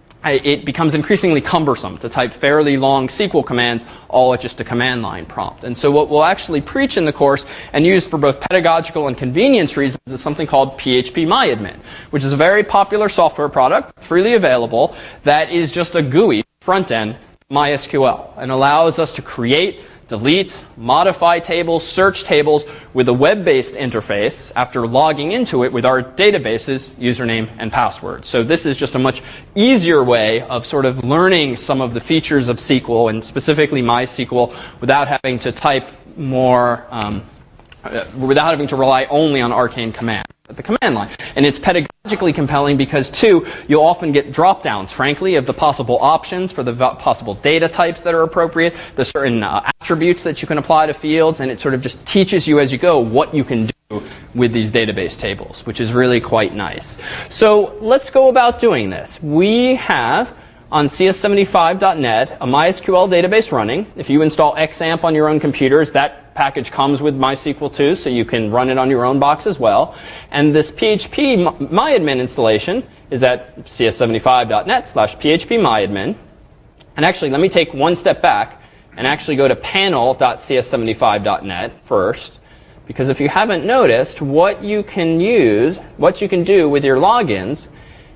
it becomes increasingly cumbersome to type fairly long S Q L commands all at just a command line prompt. And so what we'll actually preach in the course and use for both pedagogical and convenience reasons is something called P H P MyAdmin, which is a very popular software product, freely available, that is just a G U I front end MySQL and allows us to create, delete, modify tables, search tables with a web-based interface after logging into it with our database's username and password. So this is just a much easier way of sort of learning some of the features of S Q L, and specifically MySQL, without having to type more, um, without having to rely only on arcane commands at the command line. And it's pedagogically compelling because, too, you'll often get drop-downs, frankly, of the possible options for the possible data types that are appropriate, the certain uh, attributes that you can apply to fields, and it sort of just teaches you as you go what you can do with these database tables, which is really quite nice. So let's go about doing this. We have on C S seventy-five dot net a MySQL database running. If you install XAMPP on your own computers, that package comes with MySQL too, so you can run it on your own box as well. And this P H P MyAdmin installation is at C S seventy-five dot net slash P H P MyAdmin. And actually, let me take one step back and actually go to panel dot C S seventy-five dot net first. Because if you haven't noticed, what you can use, what you can do with your logins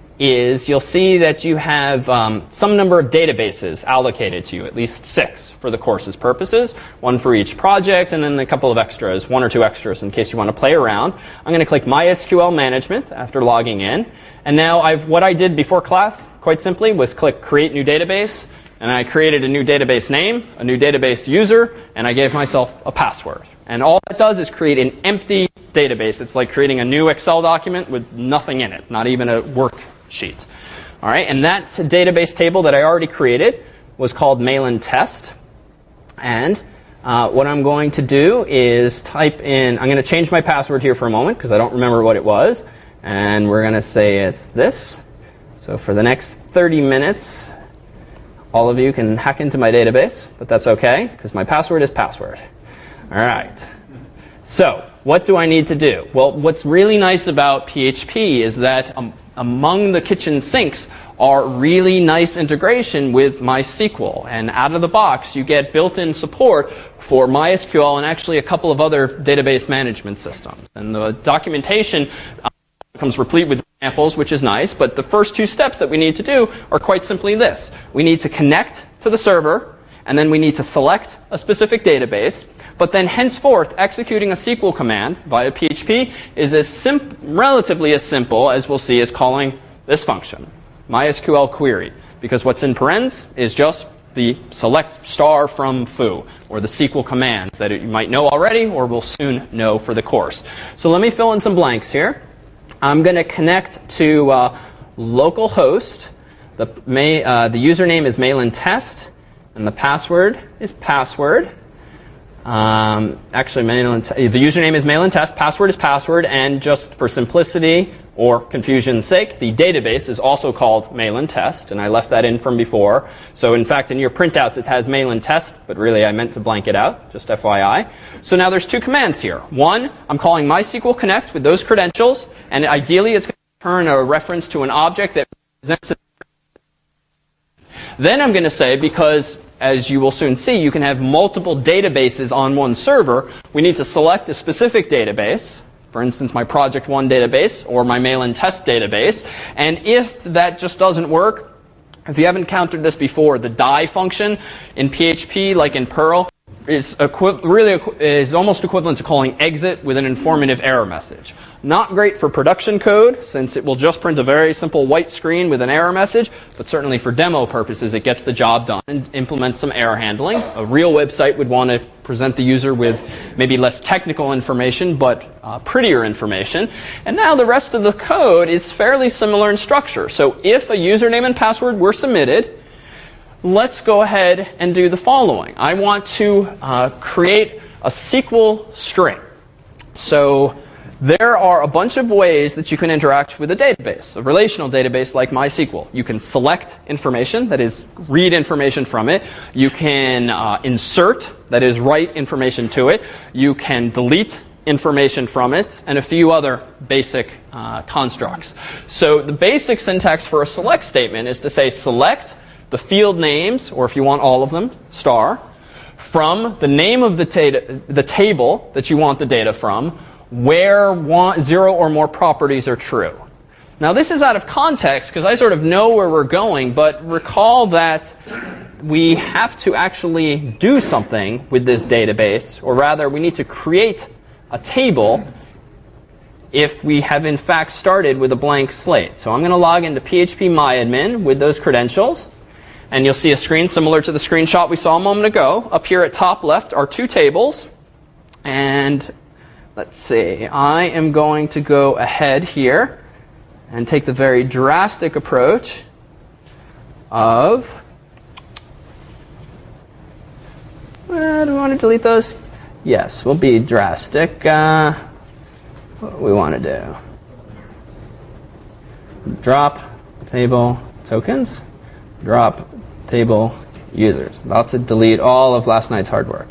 is you'll see that you have um, some number of databases allocated to you, at least six for the course's purposes, one for each project, and then a couple of extras, one or two extras in case you want to play around. I'm going to click MySQL Management after logging in. And now I've, what I did before class, quite simply, was click Create New Database, and I created a new database name, a new database user, and I gave myself a password. And all that does is create an empty database. It's like creating a new Excel document with nothing in it, not even a work sheet. All right, and that database table that I already created was called Malan Test. And uh, what I'm going to do is type in, I'm going to change my password here for a moment because I don't remember what it was. And we're going to say it's this. So for the next thirty minutes, all of you can hack into my database, but that's okay because my password is password. All right. So what do I need to do? Well, what's really nice about P H P is that um, among the kitchen sinks are really nice integration with MySQL. And out of the box, you get built-in support for MySQL and actually a couple of other database management systems. And the documentation uh, comes replete with examples, which is nice. But the first two steps that we need to do are quite simply this. We need to connect to the server, and then we need to select a specific database. But then henceforth, executing a S Q L command via P H P is as sim relatively as simple as we'll see as calling this function, MySQL query. because what's in parens is just the select star from foo, or the S Q L commands that you might know already or will soon know for the course. So let me fill in some blanks here. I'm going to connect to uh, localhost. The, may, uh, the username is mailintest, and the password is password. Um, actually, mailint- the username is mailintest, password is password, and just for simplicity or confusion's sake, the database is also called mailintest, and I left that in from before. So in fact, in your printouts, it has mailintest, but really I meant to blank it out, just F Y I. So now there's two commands here. One, I'm calling MySQL Connect with those credentials, and ideally it's going to return a reference to an object that represents it. Then I'm going to say, because as you will soon see, you can have multiple databases on one server, we need to select a specific database. For instance, my Project One database or my mailintest database. And if that just doesn't work, if you haven't encountered this before, the die function in P H P, like in Perl, is equi- really equi- is almost equivalent to calling exit with an informative error message. Not great for production code, since it will just print a very simple white screen with an error message, but certainly for demo purposes, it gets the job done and implements some error handling. A real website would want to present the user with maybe less technical information, but uh, prettier information. And now the rest of the code is fairly similar in structure. So if a username and password were submitted, let's go ahead and do the following. I want to uh, create a S Q L string. So there are a bunch of ways that you can interact with a database, a relational database like MySQL. You can select information, that is, read information from it. You can uh, insert, that is, write information to it. You can delete information from it, and a few other basic uh, constructs. So the basic syntax for a select statement is to say select the field names, or if you want all of them, star, from the name of the, ta- the table that you want the data from, where one, zero or more properties are true. Now this is out of context because I sort of know where we're going, but recall that we have to actually do something with this database, or rather we need to create a table if we have in fact started with a blank slate. So I'm going to log into phpMyAdmin with those credentials, and you'll see a screen similar to the screenshot we saw a moment ago. Up here at top left are two tables, and let's see, I am going to go ahead here and take the very drastic approach of, uh, do we want to delete those? Yes, we'll be drastic. Uh, what do we want to do? Drop table tokens, drop table users. About to delete all of last night's hard work.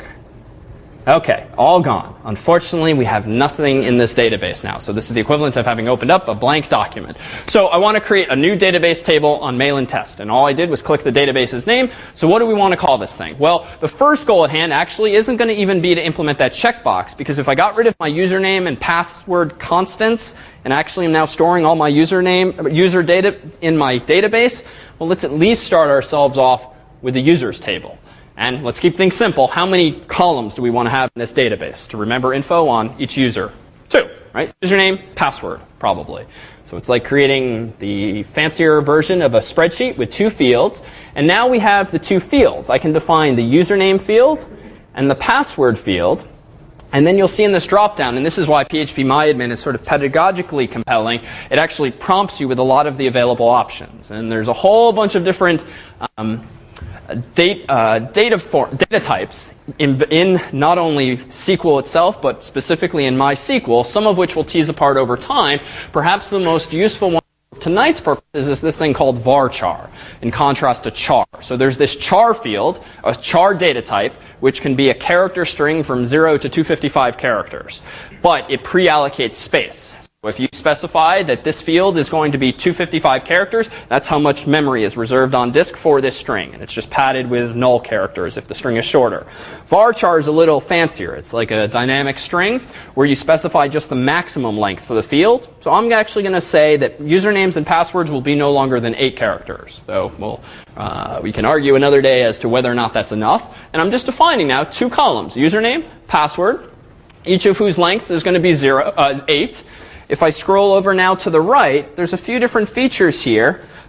Okay, all gone. Unfortunately, we have nothing in this database now. So this is the equivalent of having opened up a blank document. So I want to create a new database table on mailintest. And all I did was click the database's name. So what do we want to call this thing? Well, the first goal at hand actually isn't going to even be to implement that checkbox. Because if I got rid of my username and password constants, and actually am now storing all my username, user data in my database, well, let's at least start ourselves off with the users table. And let's keep things simple. How many columns do we want to have in this database to remember info on each user? Two, right? Username, password, probably. So it's like creating the fancier version of a spreadsheet with two fields. And now we have the two fields. I can define the username field and the password field. And then you'll see in this dropdown, and this is why phpMyAdmin is sort of pedagogically compelling, it actually prompts you with a lot of the available options. And there's a whole bunch of different um, Data, uh, data, for, data types in, in not only S Q L itself, but specifically in MySQL, some of which we'll tease apart over time. Perhaps the most useful one for tonight's purposes is this thing called varchar, in contrast to char. So there's this char field, a char data type, which can be a character string from zero to two hundred fifty-five characters. But it pre-allocates space. So if you specify that this field is going to be two hundred fifty-five characters, that's how much memory is reserved on disk for this string. And it's just padded with null characters if the string is shorter. Varchar is a little fancier. It's like a dynamic string where you specify just the maximum length for the field. So I'm actually going to say that usernames and passwords will be no longer than eight characters. So we'll, uh, we can argue another day as to whether or not that's enough. And I'm just defining now two columns, username, password, each of whose length is going to be zero, uh, eight. If I scroll over now to the right, there's a few different features here.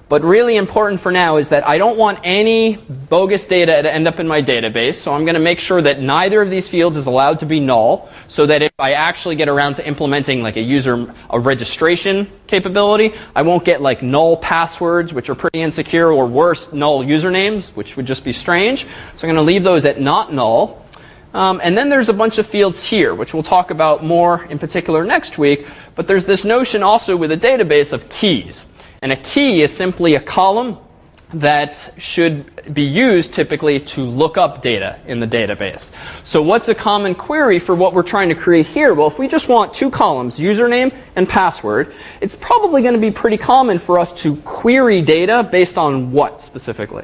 But really important for now is that I don't want any bogus data to end up in my database, so I'm going to make sure that neither of these fields is allowed to be null, so that if I actually get around to implementing like a user a registration capability, I won't get like null passwords, which are pretty insecure, or worse, null usernames, which would just be strange. So I'm going to leave those at not null. Um, and then there's a bunch of fields here, which we'll talk about more in particular next week. But there's this notion also with a database of keys. And a key is simply a column that should be used typically to look up data in the database. So what's a common query for what we're trying to create here? Well, if we just want two columns, username and password, it's probably going to be pretty common for us to query data based on what specifically?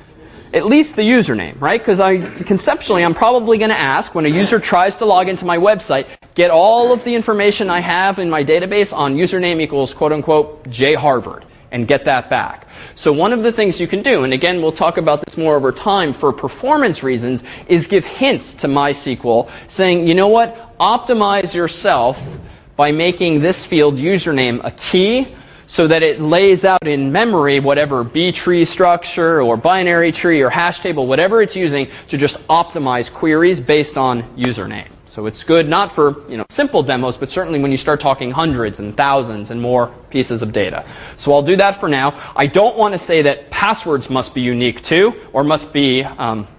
At least the username, right? Because I conceptually, I'm probably going to ask when a user tries to log into my website, get all of the information I have in my database on username equals quote unquote J Harvard, and get that back. So one of the things you can do, and again we'll talk about this more over time for performance reasons, is give hints to MySQL saying, you know what, optimize yourself by making this field username a key, so that it lays out in memory whatever B-tree structure or binary tree or hash table, whatever it's using to just optimize queries based on username. So it's good not for you know simple demos, but certainly when you start talking hundreds and thousands and more pieces of data. So I'll do that for now. I don't want to say that passwords must be unique too, or must be um,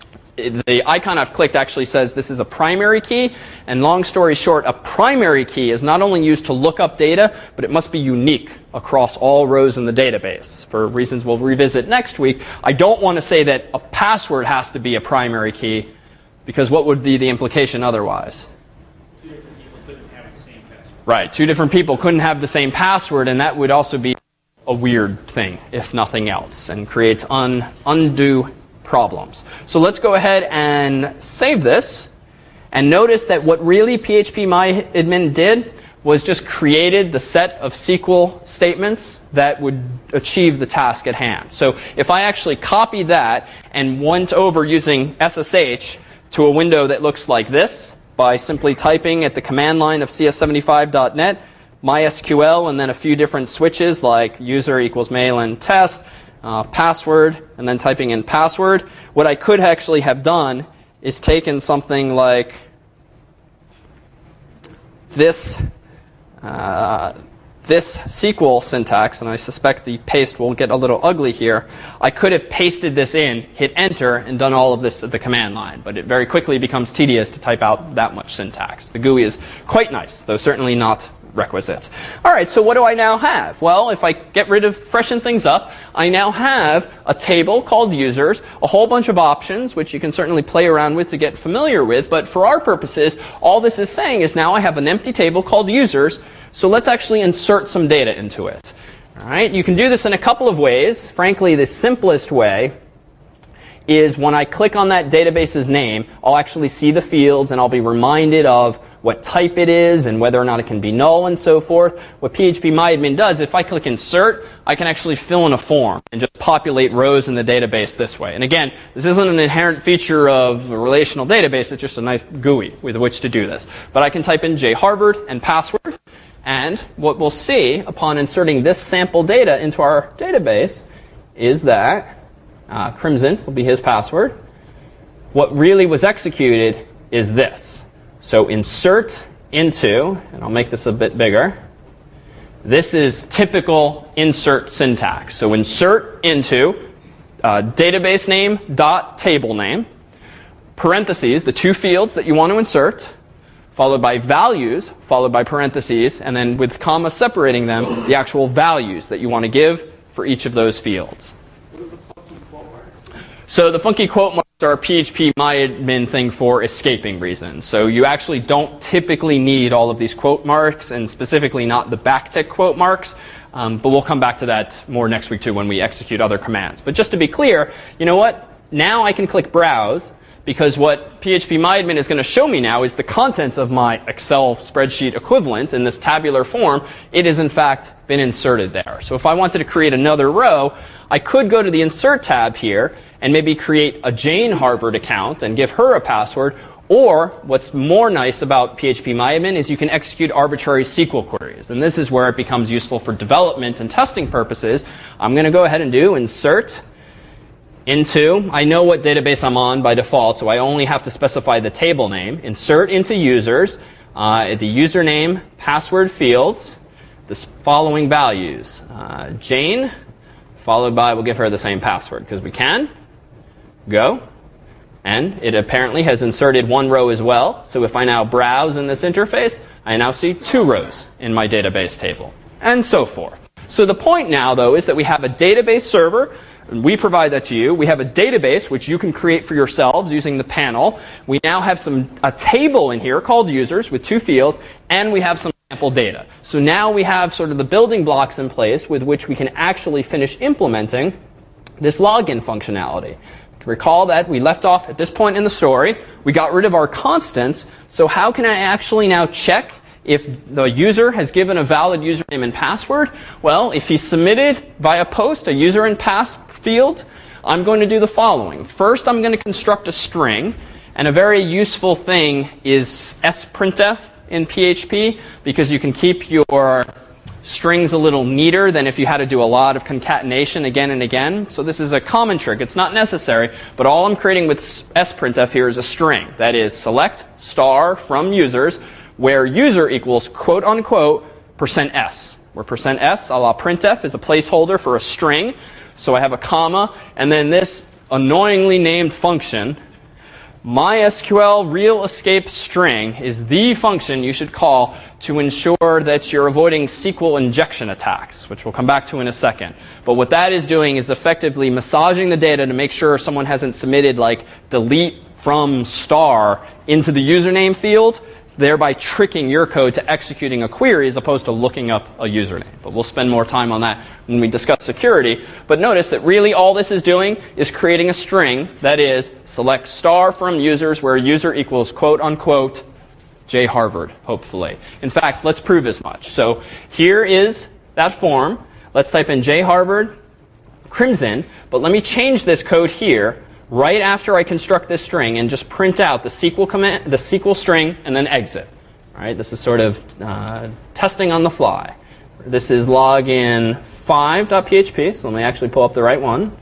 the icon I've clicked actually says this is a primary key, and long story short, a primary key is not only used to look up data, but it must be unique across all rows in the database. For reasons we'll revisit next week, I don't want to say that a password has to be a primary key, because what would be the implication otherwise? Two different people couldn't have the same password. Right, two different people couldn't have the same password, and that would also be a weird thing, if nothing else, and creates un undue problems. So let's go ahead and save this, and notice that what really phpMyAdmin did was just created the set of S Q L statements that would achieve the task at hand. So if I actually copied that and went over using S S H to a window that looks like this by simply typing at the command line of C S seventy-five dot net MySQL and then a few different switches like user equals mail and test, Uh, password, and then typing in password, what I could actually have done is taken something like this, uh, this S Q L syntax, and I suspect the paste will get a little ugly here. I could have pasted this in, hit enter, and done all of this at the command line, but it very quickly becomes tedious to type out that much syntax. The G U I is quite nice, though certainly not requisite. All right, so what do I now have? Well, if I get rid of, freshen things up, I now have a table called users, a whole bunch of options, which you can certainly play around with to get familiar with, but for our purposes, all this is saying is now I have an empty table called users, so let's actually insert some data into it. All right, you can do this in a couple of ways. Frankly, the simplest way is when I click on that database's name, I'll actually see the fields and I'll be reminded of what type it is and whether or not it can be null and so forth. What phpMyAdmin does, if I click insert, I can actually fill in a form and just populate rows in the database this way. And again, this isn't an inherent feature of a relational database, it's just a nice G U I with which to do this. But I can type in J Harvard and password, and what we'll see upon inserting this sample data into our database is that Uh, Crimson will be his password. What really was executed is this. So insert into, and I'll make this a bit bigger. This is typical insert syntax. So insert into uh, database name dot table name, parentheses, the two fields that you want to insert, followed by values, followed by parentheses, and then with comma separating them, the actual values that you want to give for each of those fields. So the funky quote marks are a phpMyAdmin thing for escaping reasons. So you actually don't typically need all of these quote marks, and specifically not the backtick quote marks. Um, but we'll come back to that more next week too when we execute other commands. But just to be clear, you know what? Now I can click Browse, because what phpMyAdmin is going to show me now is the contents of my Excel spreadsheet equivalent in this tabular form. It has in fact been inserted there. So if I wanted to create another row, I could go to the Insert tab here and maybe create a Jane Harvard account and give her a password, Or what's more nice about P H P MyAdmin is you can execute arbitrary S Q L queries. And this is where it becomes useful for development and testing purposes. I'm going to go ahead and do insert into, I know what database I'm on by default, so I only have to specify the table name. Insert into users, uh, the username, password fields, the following values. Uh, Jane, followed by, we'll give her the same password because we can. Go. And it apparently has inserted one row as well. So if I now browse in this interface, I now see two rows in my database table, and so forth. So the point now, though, is that we have a database server. And we provide that to you. We have a database, which you can create for yourselves using the panel. We now have some a table in here called users with two fields, and we have some sample data. So now we have sort of the building blocks in place with which we can actually finish implementing this login functionality. Recall that we left off at this point in the story. We got rid of our constants. So how can I actually now check if the user has given a valid username and password? Well, if he submitted via post a user and pass field, I'm going to do the following. First, I'm going to construct a string. And a very useful thing is sprintf in P H P, because you can keep your strings a little neater than if you had to do a lot of concatenation again and again. So this is a common trick. It's not necessary, but all I'm creating with sprintf here is a string. That is select star from users, where user equals quote unquote percent s, where percent s a la printf is a placeholder for a string. So I have a comma, and then this annoyingly named function, MySQL real escape string, is the function you should call to ensure that you're avoiding S Q L injection attacks, which we'll come back to in a second. But what that is doing is effectively massaging the data to make sure someone hasn't submitted like delete from star into the username field, thereby tricking your code to executing a query as opposed to looking up a username. But we'll spend more time on that when we discuss security. But notice that really all this is doing is creating a string that is select star from users, where user equals quote unquote J Harvard, hopefully. In fact, let's prove as much. So here is that form. Let's type in J Harvard Crimson, but let me change this code here right after I construct this string and just print out the S Q L command, the S Q L string, and then exit. All right, this is sort of uh, testing on the fly. This is login five dot P H P, so let me actually pull up the right one.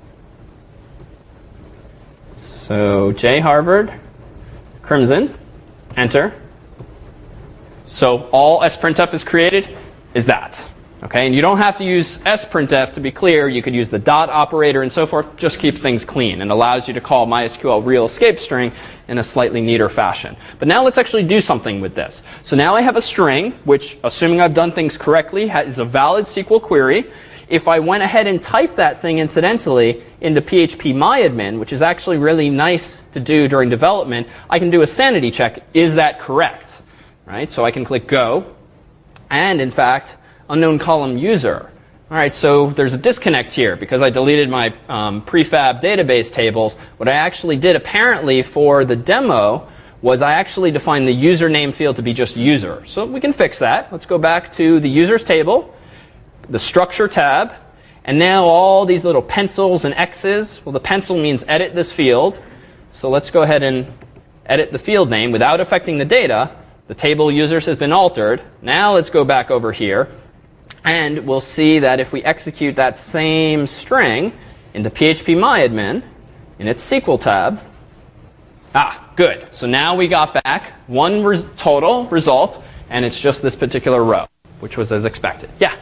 So J Harvard Crimson, enter. So all sprintf is created is that. Okay, and you don't have to use sprintf to be clear. You could use the dot operator and so forth. Just keeps things clean and allows you to call MySQL real escape string in a slightly neater fashion. But now let's actually do something with this. So now I have a string, which, assuming I've done things correctly, is a valid S Q L query. If I went ahead and typed that thing incidentally into P H P MyAdmin, which is actually really nice to do during development, I can do a sanity check. Is that correct? Right? So I can click go. And in fact, unknown column user. All right, so there's a disconnect here because I deleted my um, prefab database tables. What I actually did apparently for the demo was I actually defined the username field to be just user. So we can fix that. Let's go back to the users table, the structure tab, and now all these little pencils and X's. Well, the pencil means edit this field. So let's go ahead and edit the field name without affecting the data. The table users has been altered. Now let's go back over here. And we'll see that if we execute that same string into P H P MyAdmin in its S Q L tab, ah, good. So now we got back one res total result, and it's just this particular row, which was as expected. Yeah?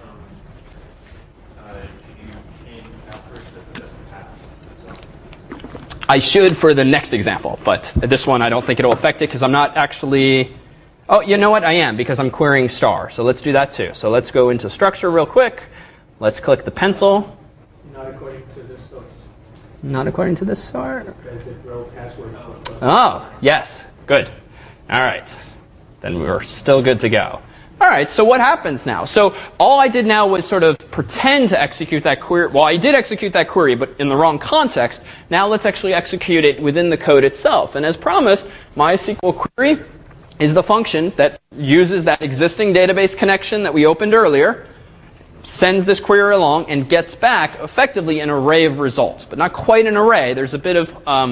Uh, you change password so it doesn't pass? I should for the next example, but this one I don't think it'll affect it because I'm not actually... Oh, you know what? I am, because I'm querying star. So let's do that too. So let's go into structure real quick. Let's click the pencil. Not according to this source. Not according to this sort. Says it row password. Oh, yes. Good. All right. Then we're still good to go. All right, so what happens now? So all I did now was sort of pretend to execute that query. Well, I did execute that query, but in the wrong context. Now let's actually execute it within the code itself. And as promised, MySQL query is the function that uses that existing database connection that we opened earlier, sends this query along, and gets back effectively an array of results. But not quite an array. There's a bit of um,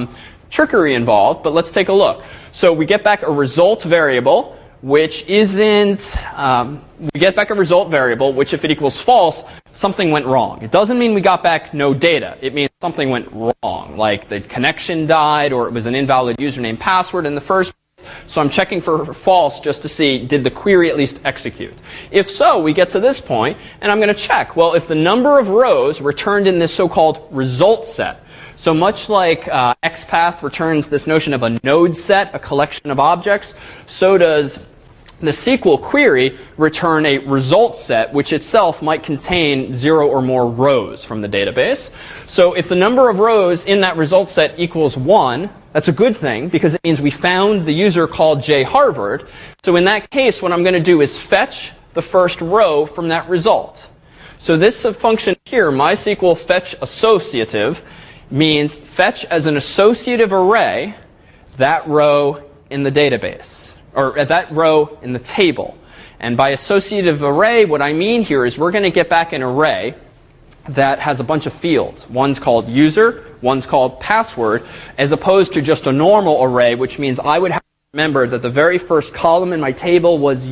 trickery involved, but let's take a look. So we get back a result variable, which isn't, um, we get back a result variable, which if it equals false, something went wrong. It doesn't mean we got back no data. It means something went wrong, like the connection died or it was an invalid username password in the first place. So I'm checking for false just to see, did the query at least execute? If so, we get to this point, and I'm going to check. Well, if the number of rows returned in this so-called result set, so much like uh, XPath returns this notion of a node set, a collection of objects, so does the S Q L query return a result set, which itself might contain zero or more rows from the database. So if the number of rows in that result set equals one, that's a good thing because it means we found the user called J Harvard. So in that case, what I'm going to do is fetch the first row from that result. So this function here, MySQL fetch associative, means fetch as an associative array that row in the database, or at that row in the table. And by associative array, what I mean here is we're going to get back an array that has a bunch of fields. One's called user, one's called password, as opposed to just a normal array, which means I would have to remember that the very first column in my table was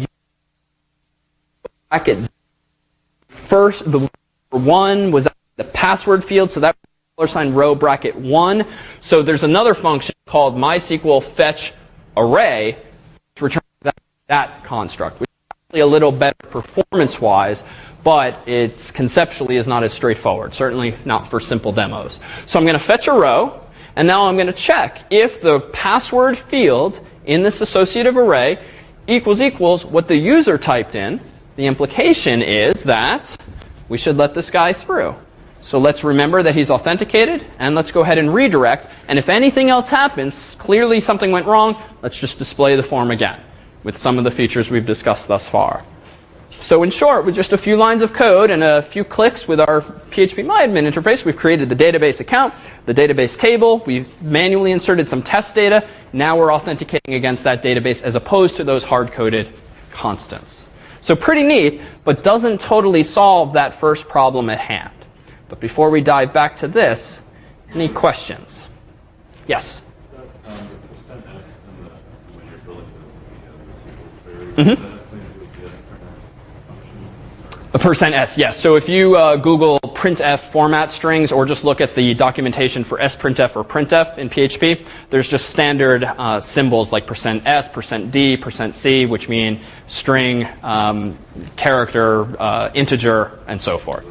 bracket. First, the one was the password field, so that dollar sign row bracket one. So there's another function called MySQL fetch array to return that, that construct, which is actually a little better performance-wise, but it's conceptually is not as straightforward, certainly not for simple demos. So I'm going to fetch a row, and now I'm going to check if the password field in this associative array equals equals what the user typed in. The implication is that we should let this guy through. So let's remember that he's authenticated, and let's go ahead and redirect. And if anything else happens, clearly something went wrong, let's just display the form again with some of the features we've discussed thus far. So in short, with just a few lines of code and a few clicks with our PHPMyAdmin interface, we've created the database account, the database table, we've manually inserted some test data. Now we're authenticating against that database as opposed to those hard-coded constants. So pretty neat, but doesn't totally solve that first problem at hand. But before we dive back to this, any questions? Yes? Um, the percent S in the, when you're building this, the, uh, the S Q L query, Mm-hmm. is that associated with the sprintf function? A percent S, yes. So if you uh, Google printf format strings or just look at the documentation for sprintf or printf in P H P, there's just standard uh, symbols like percent S, percent D, percent C, which mean string, um, character, uh, integer, and so forth.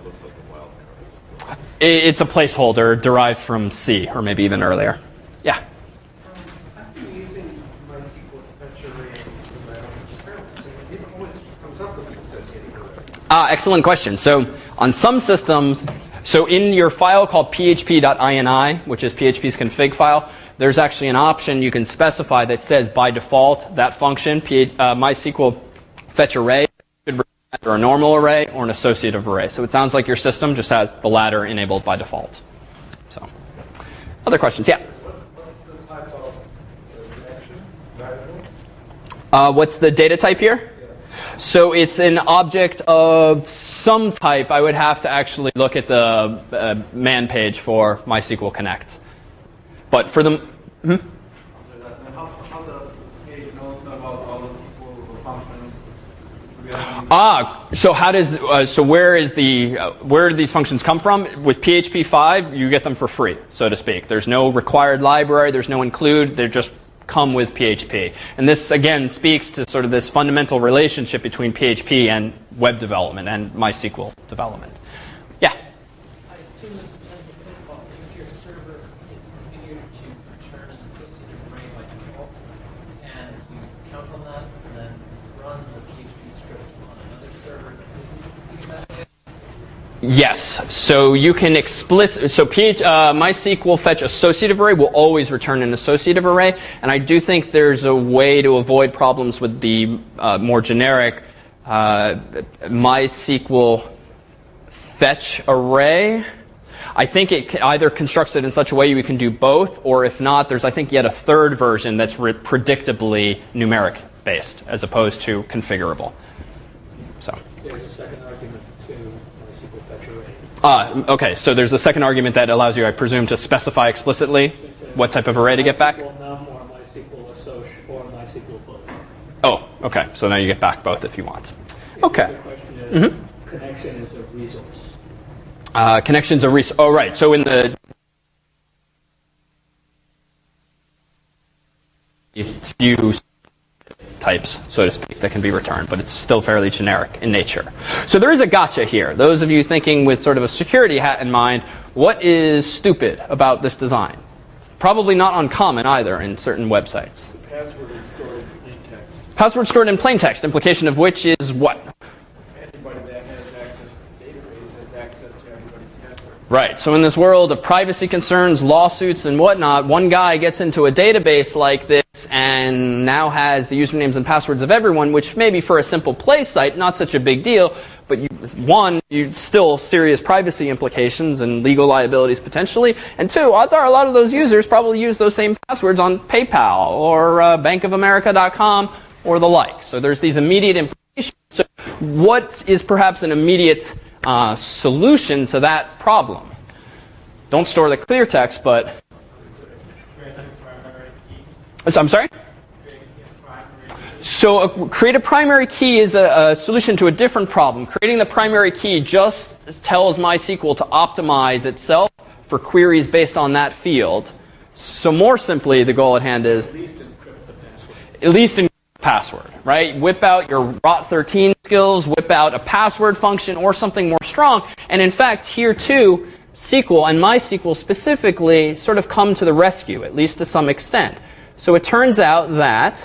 It's a placeholder derived from C, or maybe even earlier. Yeah? Um, I've been using MySQL fetch array for my own experiments, and it always comes up with an associative array. Ah, excellent question. So on some systems, so in your file called p h p dot ini, which is P H P's config file, there's actually an option you can specify that says by default that function, uh, MySQL fetch array, should or a normal array or an associative array. So it sounds like your system just has the latter enabled by default. So, other questions? Yeah? What, what's the type of uh, connection variable? Uh, what's the data type here? Yeah. So it's an object of some type. I would have to actually look at the uh, man page for MySQL Connect. But for the... Hmm? How, how does this page know about all the S Q L functions? Ah, so how does uh, so where is the uh, where do these functions come from? With P H P five, you get them for free, so to speak. There's no required library. There's no include. They just come with P H P. And this again speaks to sort of this fundamental relationship between P H P and web development and MySQL development. Yeah. I assume there's a potential pitfall if your server is configured to return an associative array by default, and you count on that, and then run the P H P script on another server that isn't exactly. Yes. So you can explicit. So P H, uh, MySQL fetch associative array will always return an associative array, and I do think there's a way to avoid problems with the uh, more generic uh, MySQL fetch array. I think it either constructs it in such a way you can do both, or if not, there's I think yet a third version that's re- predictably numeric based as opposed to configurable. So. There's a second argument to MySQL fetch array. Uh, okay, so there's a second argument that allows you, I presume, to specify explicitly. It's a what type of array to get back? MySQL num or MySQL assoc or MySQL both. Oh, okay. So now you get back both if you want. Okay. The question is, Mm-hmm. connection is a resource. Uh, connections are res- oh, right. So in the few types, so to speak, that can be returned, but it's still fairly generic in nature. So there is a gotcha here. Those of you thinking with sort of a security hat in mind, what is stupid about this design? It's probably not uncommon either in certain websites. Password is stored in plain text. Password stored in plain text, implication of which is what? Anybody that has access to the database has access to everybody's password. Right. So in this world of privacy concerns, lawsuits, and whatnot, one guy gets into a database like this and now has the usernames and passwords of everyone, which maybe for a simple play site, not such a big deal, but you, one, you still serious privacy implications and legal liabilities potentially, and two, odds are a lot of those users probably use those same passwords on PayPal or uh, bank of america dot com or the like. So there's these immediate implications. So what is perhaps an immediate uh, solution to that problem? Don't store the clear text, but... I'm sorry? So uh, create a primary key is a, a solution to a different problem. Creating the primary key just tells MySQL to optimize itself for queries based on that field. So more simply, the goal at hand is at least encrypt the password. At least encrypt the password, right? Whip out your R O T thirteen skills, whip out a password function or something more strong. And in fact, here too, S Q L and MySQL specifically sort of come to the rescue, at least to some extent. So it turns out that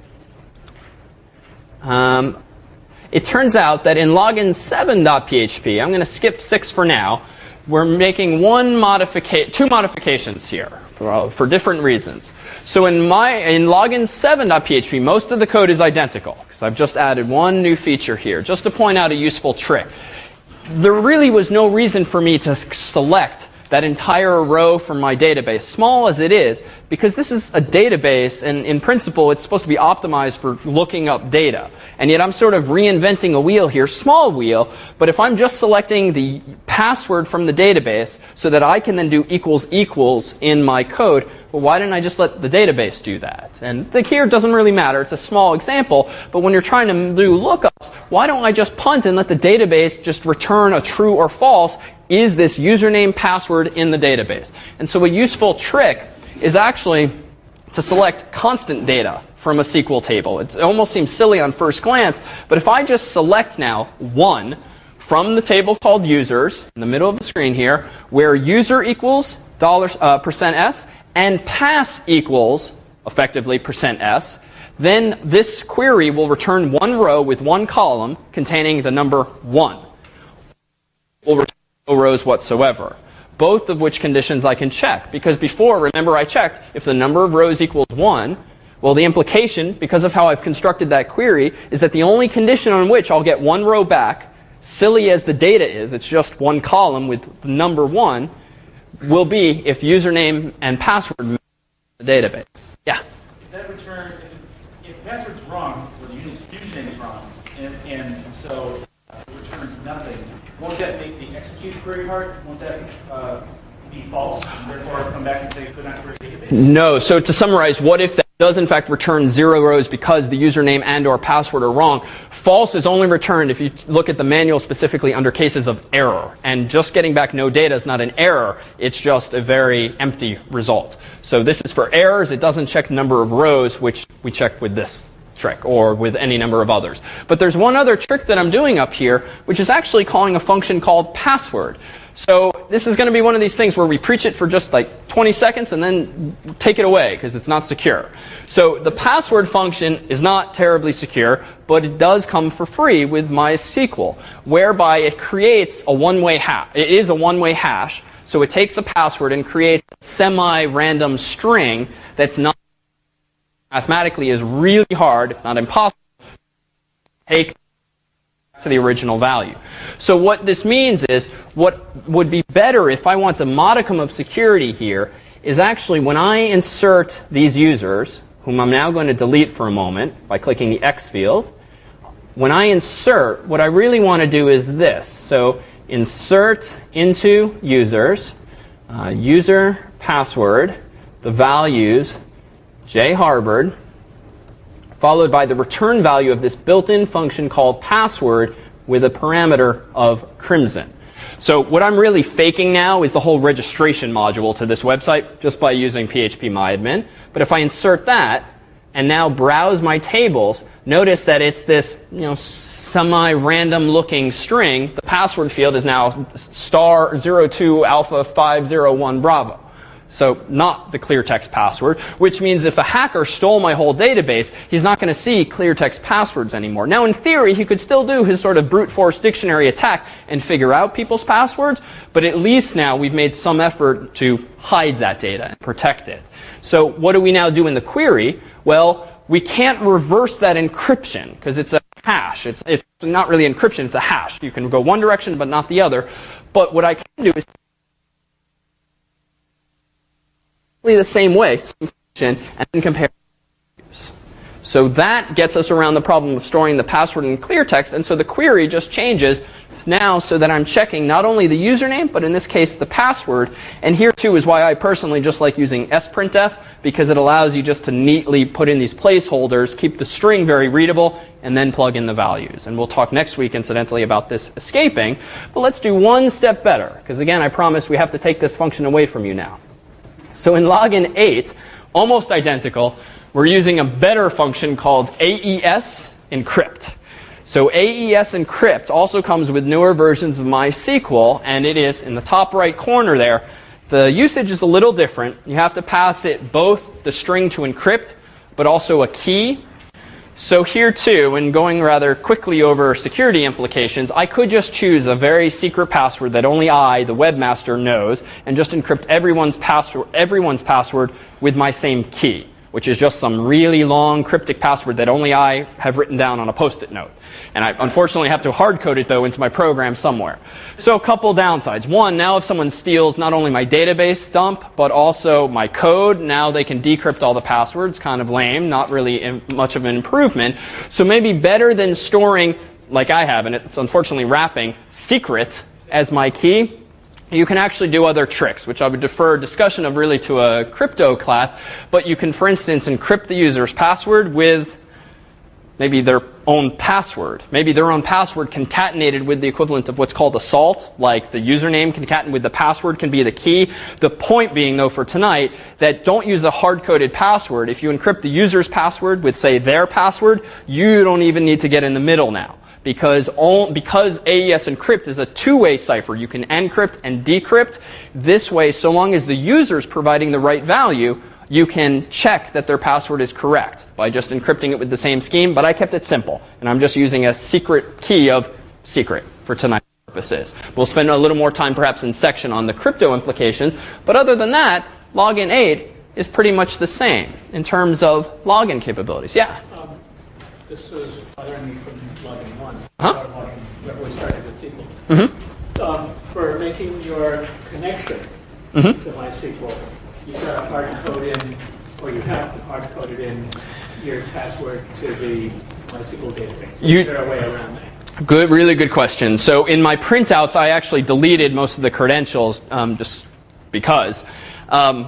um, it turns out that in login seven dot P H P, I'm going to skip six for now. We're making one modification, two modifications here for, for different reasons. So in my in login seven dot P H P, most of the code is identical because I've just added one new feature here, just to point out a useful trick. There really was no reason for me to select that entire row from my database, small as it is, because this is a database, and in principle, it's supposed to be optimized for looking up data. And yet I'm sort of reinventing a wheel here, small wheel, but if I'm just selecting the password from the database so that I can then do equals equals in my code, well, why didn't I just let the database do that? And the here doesn't really matter. It's a small example, but when you're trying to do lookups, why don't I just punt and let the database just return a true or false? Is this username password in the database? And so a useful trick is actually to select constant data from a S Q L table. It's, it almost seems silly on first glance, but if I just select now one from the table called users in the middle of the screen here, where user equals dollar uh, percent s and pass equals effectively percent s, then this query will return one row with one column containing the number one. Will return no rows whatsoever. Both of which conditions I can check, because before, remember I checked if the number of rows equals one. Well, the implication, because of how I've constructed that query, is that the only condition on which I'll get one row back, silly as the data is, it's just one column with the number one, will be if username and password match the database. Yeah? If that return, if, if the password's wrong, or the username is wrong, and, and so uh, it returns nothing, won't that make the execute query part, won't that uh, be false, and therefore come back and say could not query the database? No. So to summarize, what if that does in fact return zero rows because the username and or password are wrong? False is only returned if you look at the manual specifically under cases of error. And just getting back no data is not an error. It's just a very empty result. So this is for errors. It doesn't check the number of rows, which we checked with this trick, or with any number of others. But there's one other trick that I'm doing up here, which is actually calling a function called password. So this is going to be one of these things where we preach it for just like twenty seconds and then take it away because it's not secure. So the password function is not terribly secure, but it does come for free with MySQL, whereby it creates a one-way hash. It is a one-way hash, so it takes a password and creates a semi-random string that's not mathematically is really hard, if not impossible, to take to the original value. So what this means is, what would be better if I want a modicum of security here is actually when I insert these users, whom I'm now going to delete for a moment by clicking the X field, when I insert, what I really want to do is this. So insert into users, uh, user password, the values J Harvard, followed by the return value of this built-in function called password with a parameter of Crimson. So what I'm really faking now is the whole registration module to this website just by using phpMyAdmin. But if I insert that and now browse my tables, notice that it's this, you know, semi-random looking string. The password field is now star zero two alpha five zero one bravo. So not the clear text password, which means if a hacker stole my whole database, he's not going to see clear text passwords anymore. Now, in theory, he could still do his sort of brute force dictionary attack and figure out people's passwords, but at least now we've made some effort to hide that data and protect it. So what do we now do in the query? Well, we can't reverse that encryption because it's a hash. It's, it's not really encryption, it's a hash. You can go one direction but not the other. But what I can do is the same way, and then compare. So that gets us around the problem of storing the password in clear text, and so the query just changes now so that I'm checking not only the username, but in this case the password. And here too is why I personally just like using sprintf, because it allows you just to neatly put in these placeholders, keep the string very readable, and then plug in the values. And we'll talk next week, incidentally, about this escaping. But let's do one step better, because again, I promise we have to take this function away from you now. So in login eight, almost identical, we're using a better function called A E S encrypt. So A E S encrypt also comes with newer versions of MySQL, and it is in the top right corner there. The usage is a little different. You have to pass it both the string to encrypt, but also a key. So here too, and going rather quickly over security implications, I could just choose a very secret password that only I, the webmaster, knows, and just encrypt everyone's password, everyone's password with my same key, which is just some really long cryptic password that only I have written down on a post-it note. And I unfortunately have to hard code it, though, into my program somewhere. So a couple downsides. One, now if someone steals not only my database dump, but also my code, now they can decrypt all the passwords. Kind of lame, not really much of an improvement. So maybe better than storing, like I have, and it's unfortunately wrapping, secret as my key, you can actually do other tricks, which I would defer discussion of really to a crypto class. But you can, for instance, encrypt the user's password with maybe their own password. Maybe their own password concatenated with the equivalent of what's called a salt, like the username concatenated with the password can be the key. The point being, though, for tonight, that don't use a hard-coded password. If you encrypt the user's password with, say, their password, you don't even need to get in the middle now. Because, all, because A E S encrypt is a two-way cipher. You can encrypt and decrypt. This way, so long as the user is providing the right value, you can check that their password is correct by just encrypting it with the same scheme. But I kept it simple, and I'm just using a secret key of secret for tonight's purposes. We'll spend a little more time perhaps in section on the crypto implications. But other than that, login eight is pretty much the same in terms of login capabilities. Yeah? Um, this is bothering me from login one. Huh? Login, we started with S Q L. Mm-hmm. Um, for making your connection mm-hmm. to MySQL, you got to hard code in, or you have to hard code it in your password to the MySQL database. You, Is there a way around that? Good, really good question. So in my printouts, I actually deleted most of the credentials um, just because. Um,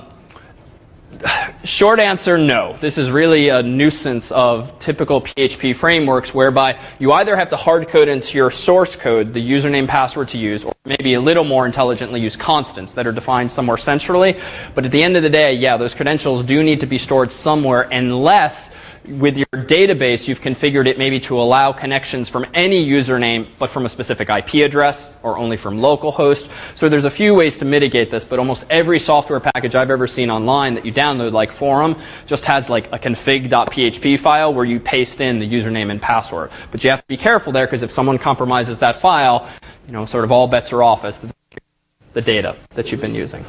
Short answer, no. This is really a nuisance of typical P H P frameworks whereby you either have to hard code into your source code the username password to use, or maybe a little more intelligently use constants that are defined somewhere centrally. But at the end of the day, yeah, those credentials do need to be stored somewhere unless with your database you've configured it maybe to allow connections from any username but from a specific I P address or only from localhost. So there's a few ways to mitigate this, but almost every software package I've ever seen online that you download, like Forum, just has like a config.php file where you paste in the username and password. But you have to be careful there, because if someone compromises that file, you know, sort of all bets are off as to the data that you've been using.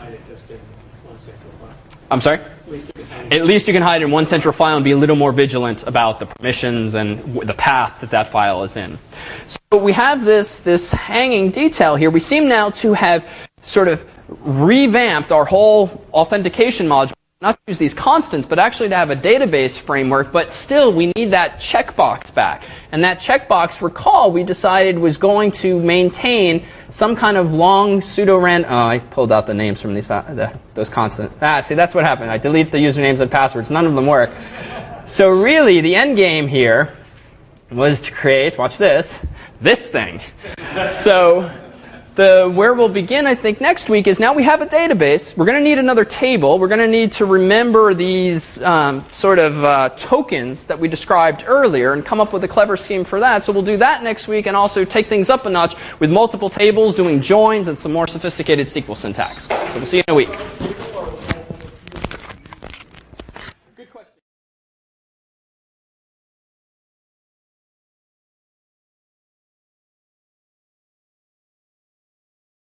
I'm sorry? At least you can hide in one central file and be a little more vigilant about the permissions and w the path that that file is in. So we have this, this hanging detail here. We seem now to have sort of revamped our whole authentication module not to use these constants, but actually to have a database framework, but still we need that checkbox back. And that checkbox, recall, we decided was going to maintain some kind of long pseudo-ran... Oh, I pulled out the names from these the, those constants. Ah, see, that's what happened. I delete the usernames and passwords. None of them work. So really, the end game here was to create, watch this, this thing. So... The, where we'll begin, I think, next week is now we have a database. We're going to need another table. We're going to need to remember these um, sort of uh, tokens that we described earlier and come up with a clever scheme for that. So we'll do that next week and also take things up a notch with multiple tables, doing joins, and some more sophisticated S Q L syntax. So we'll see you in a week.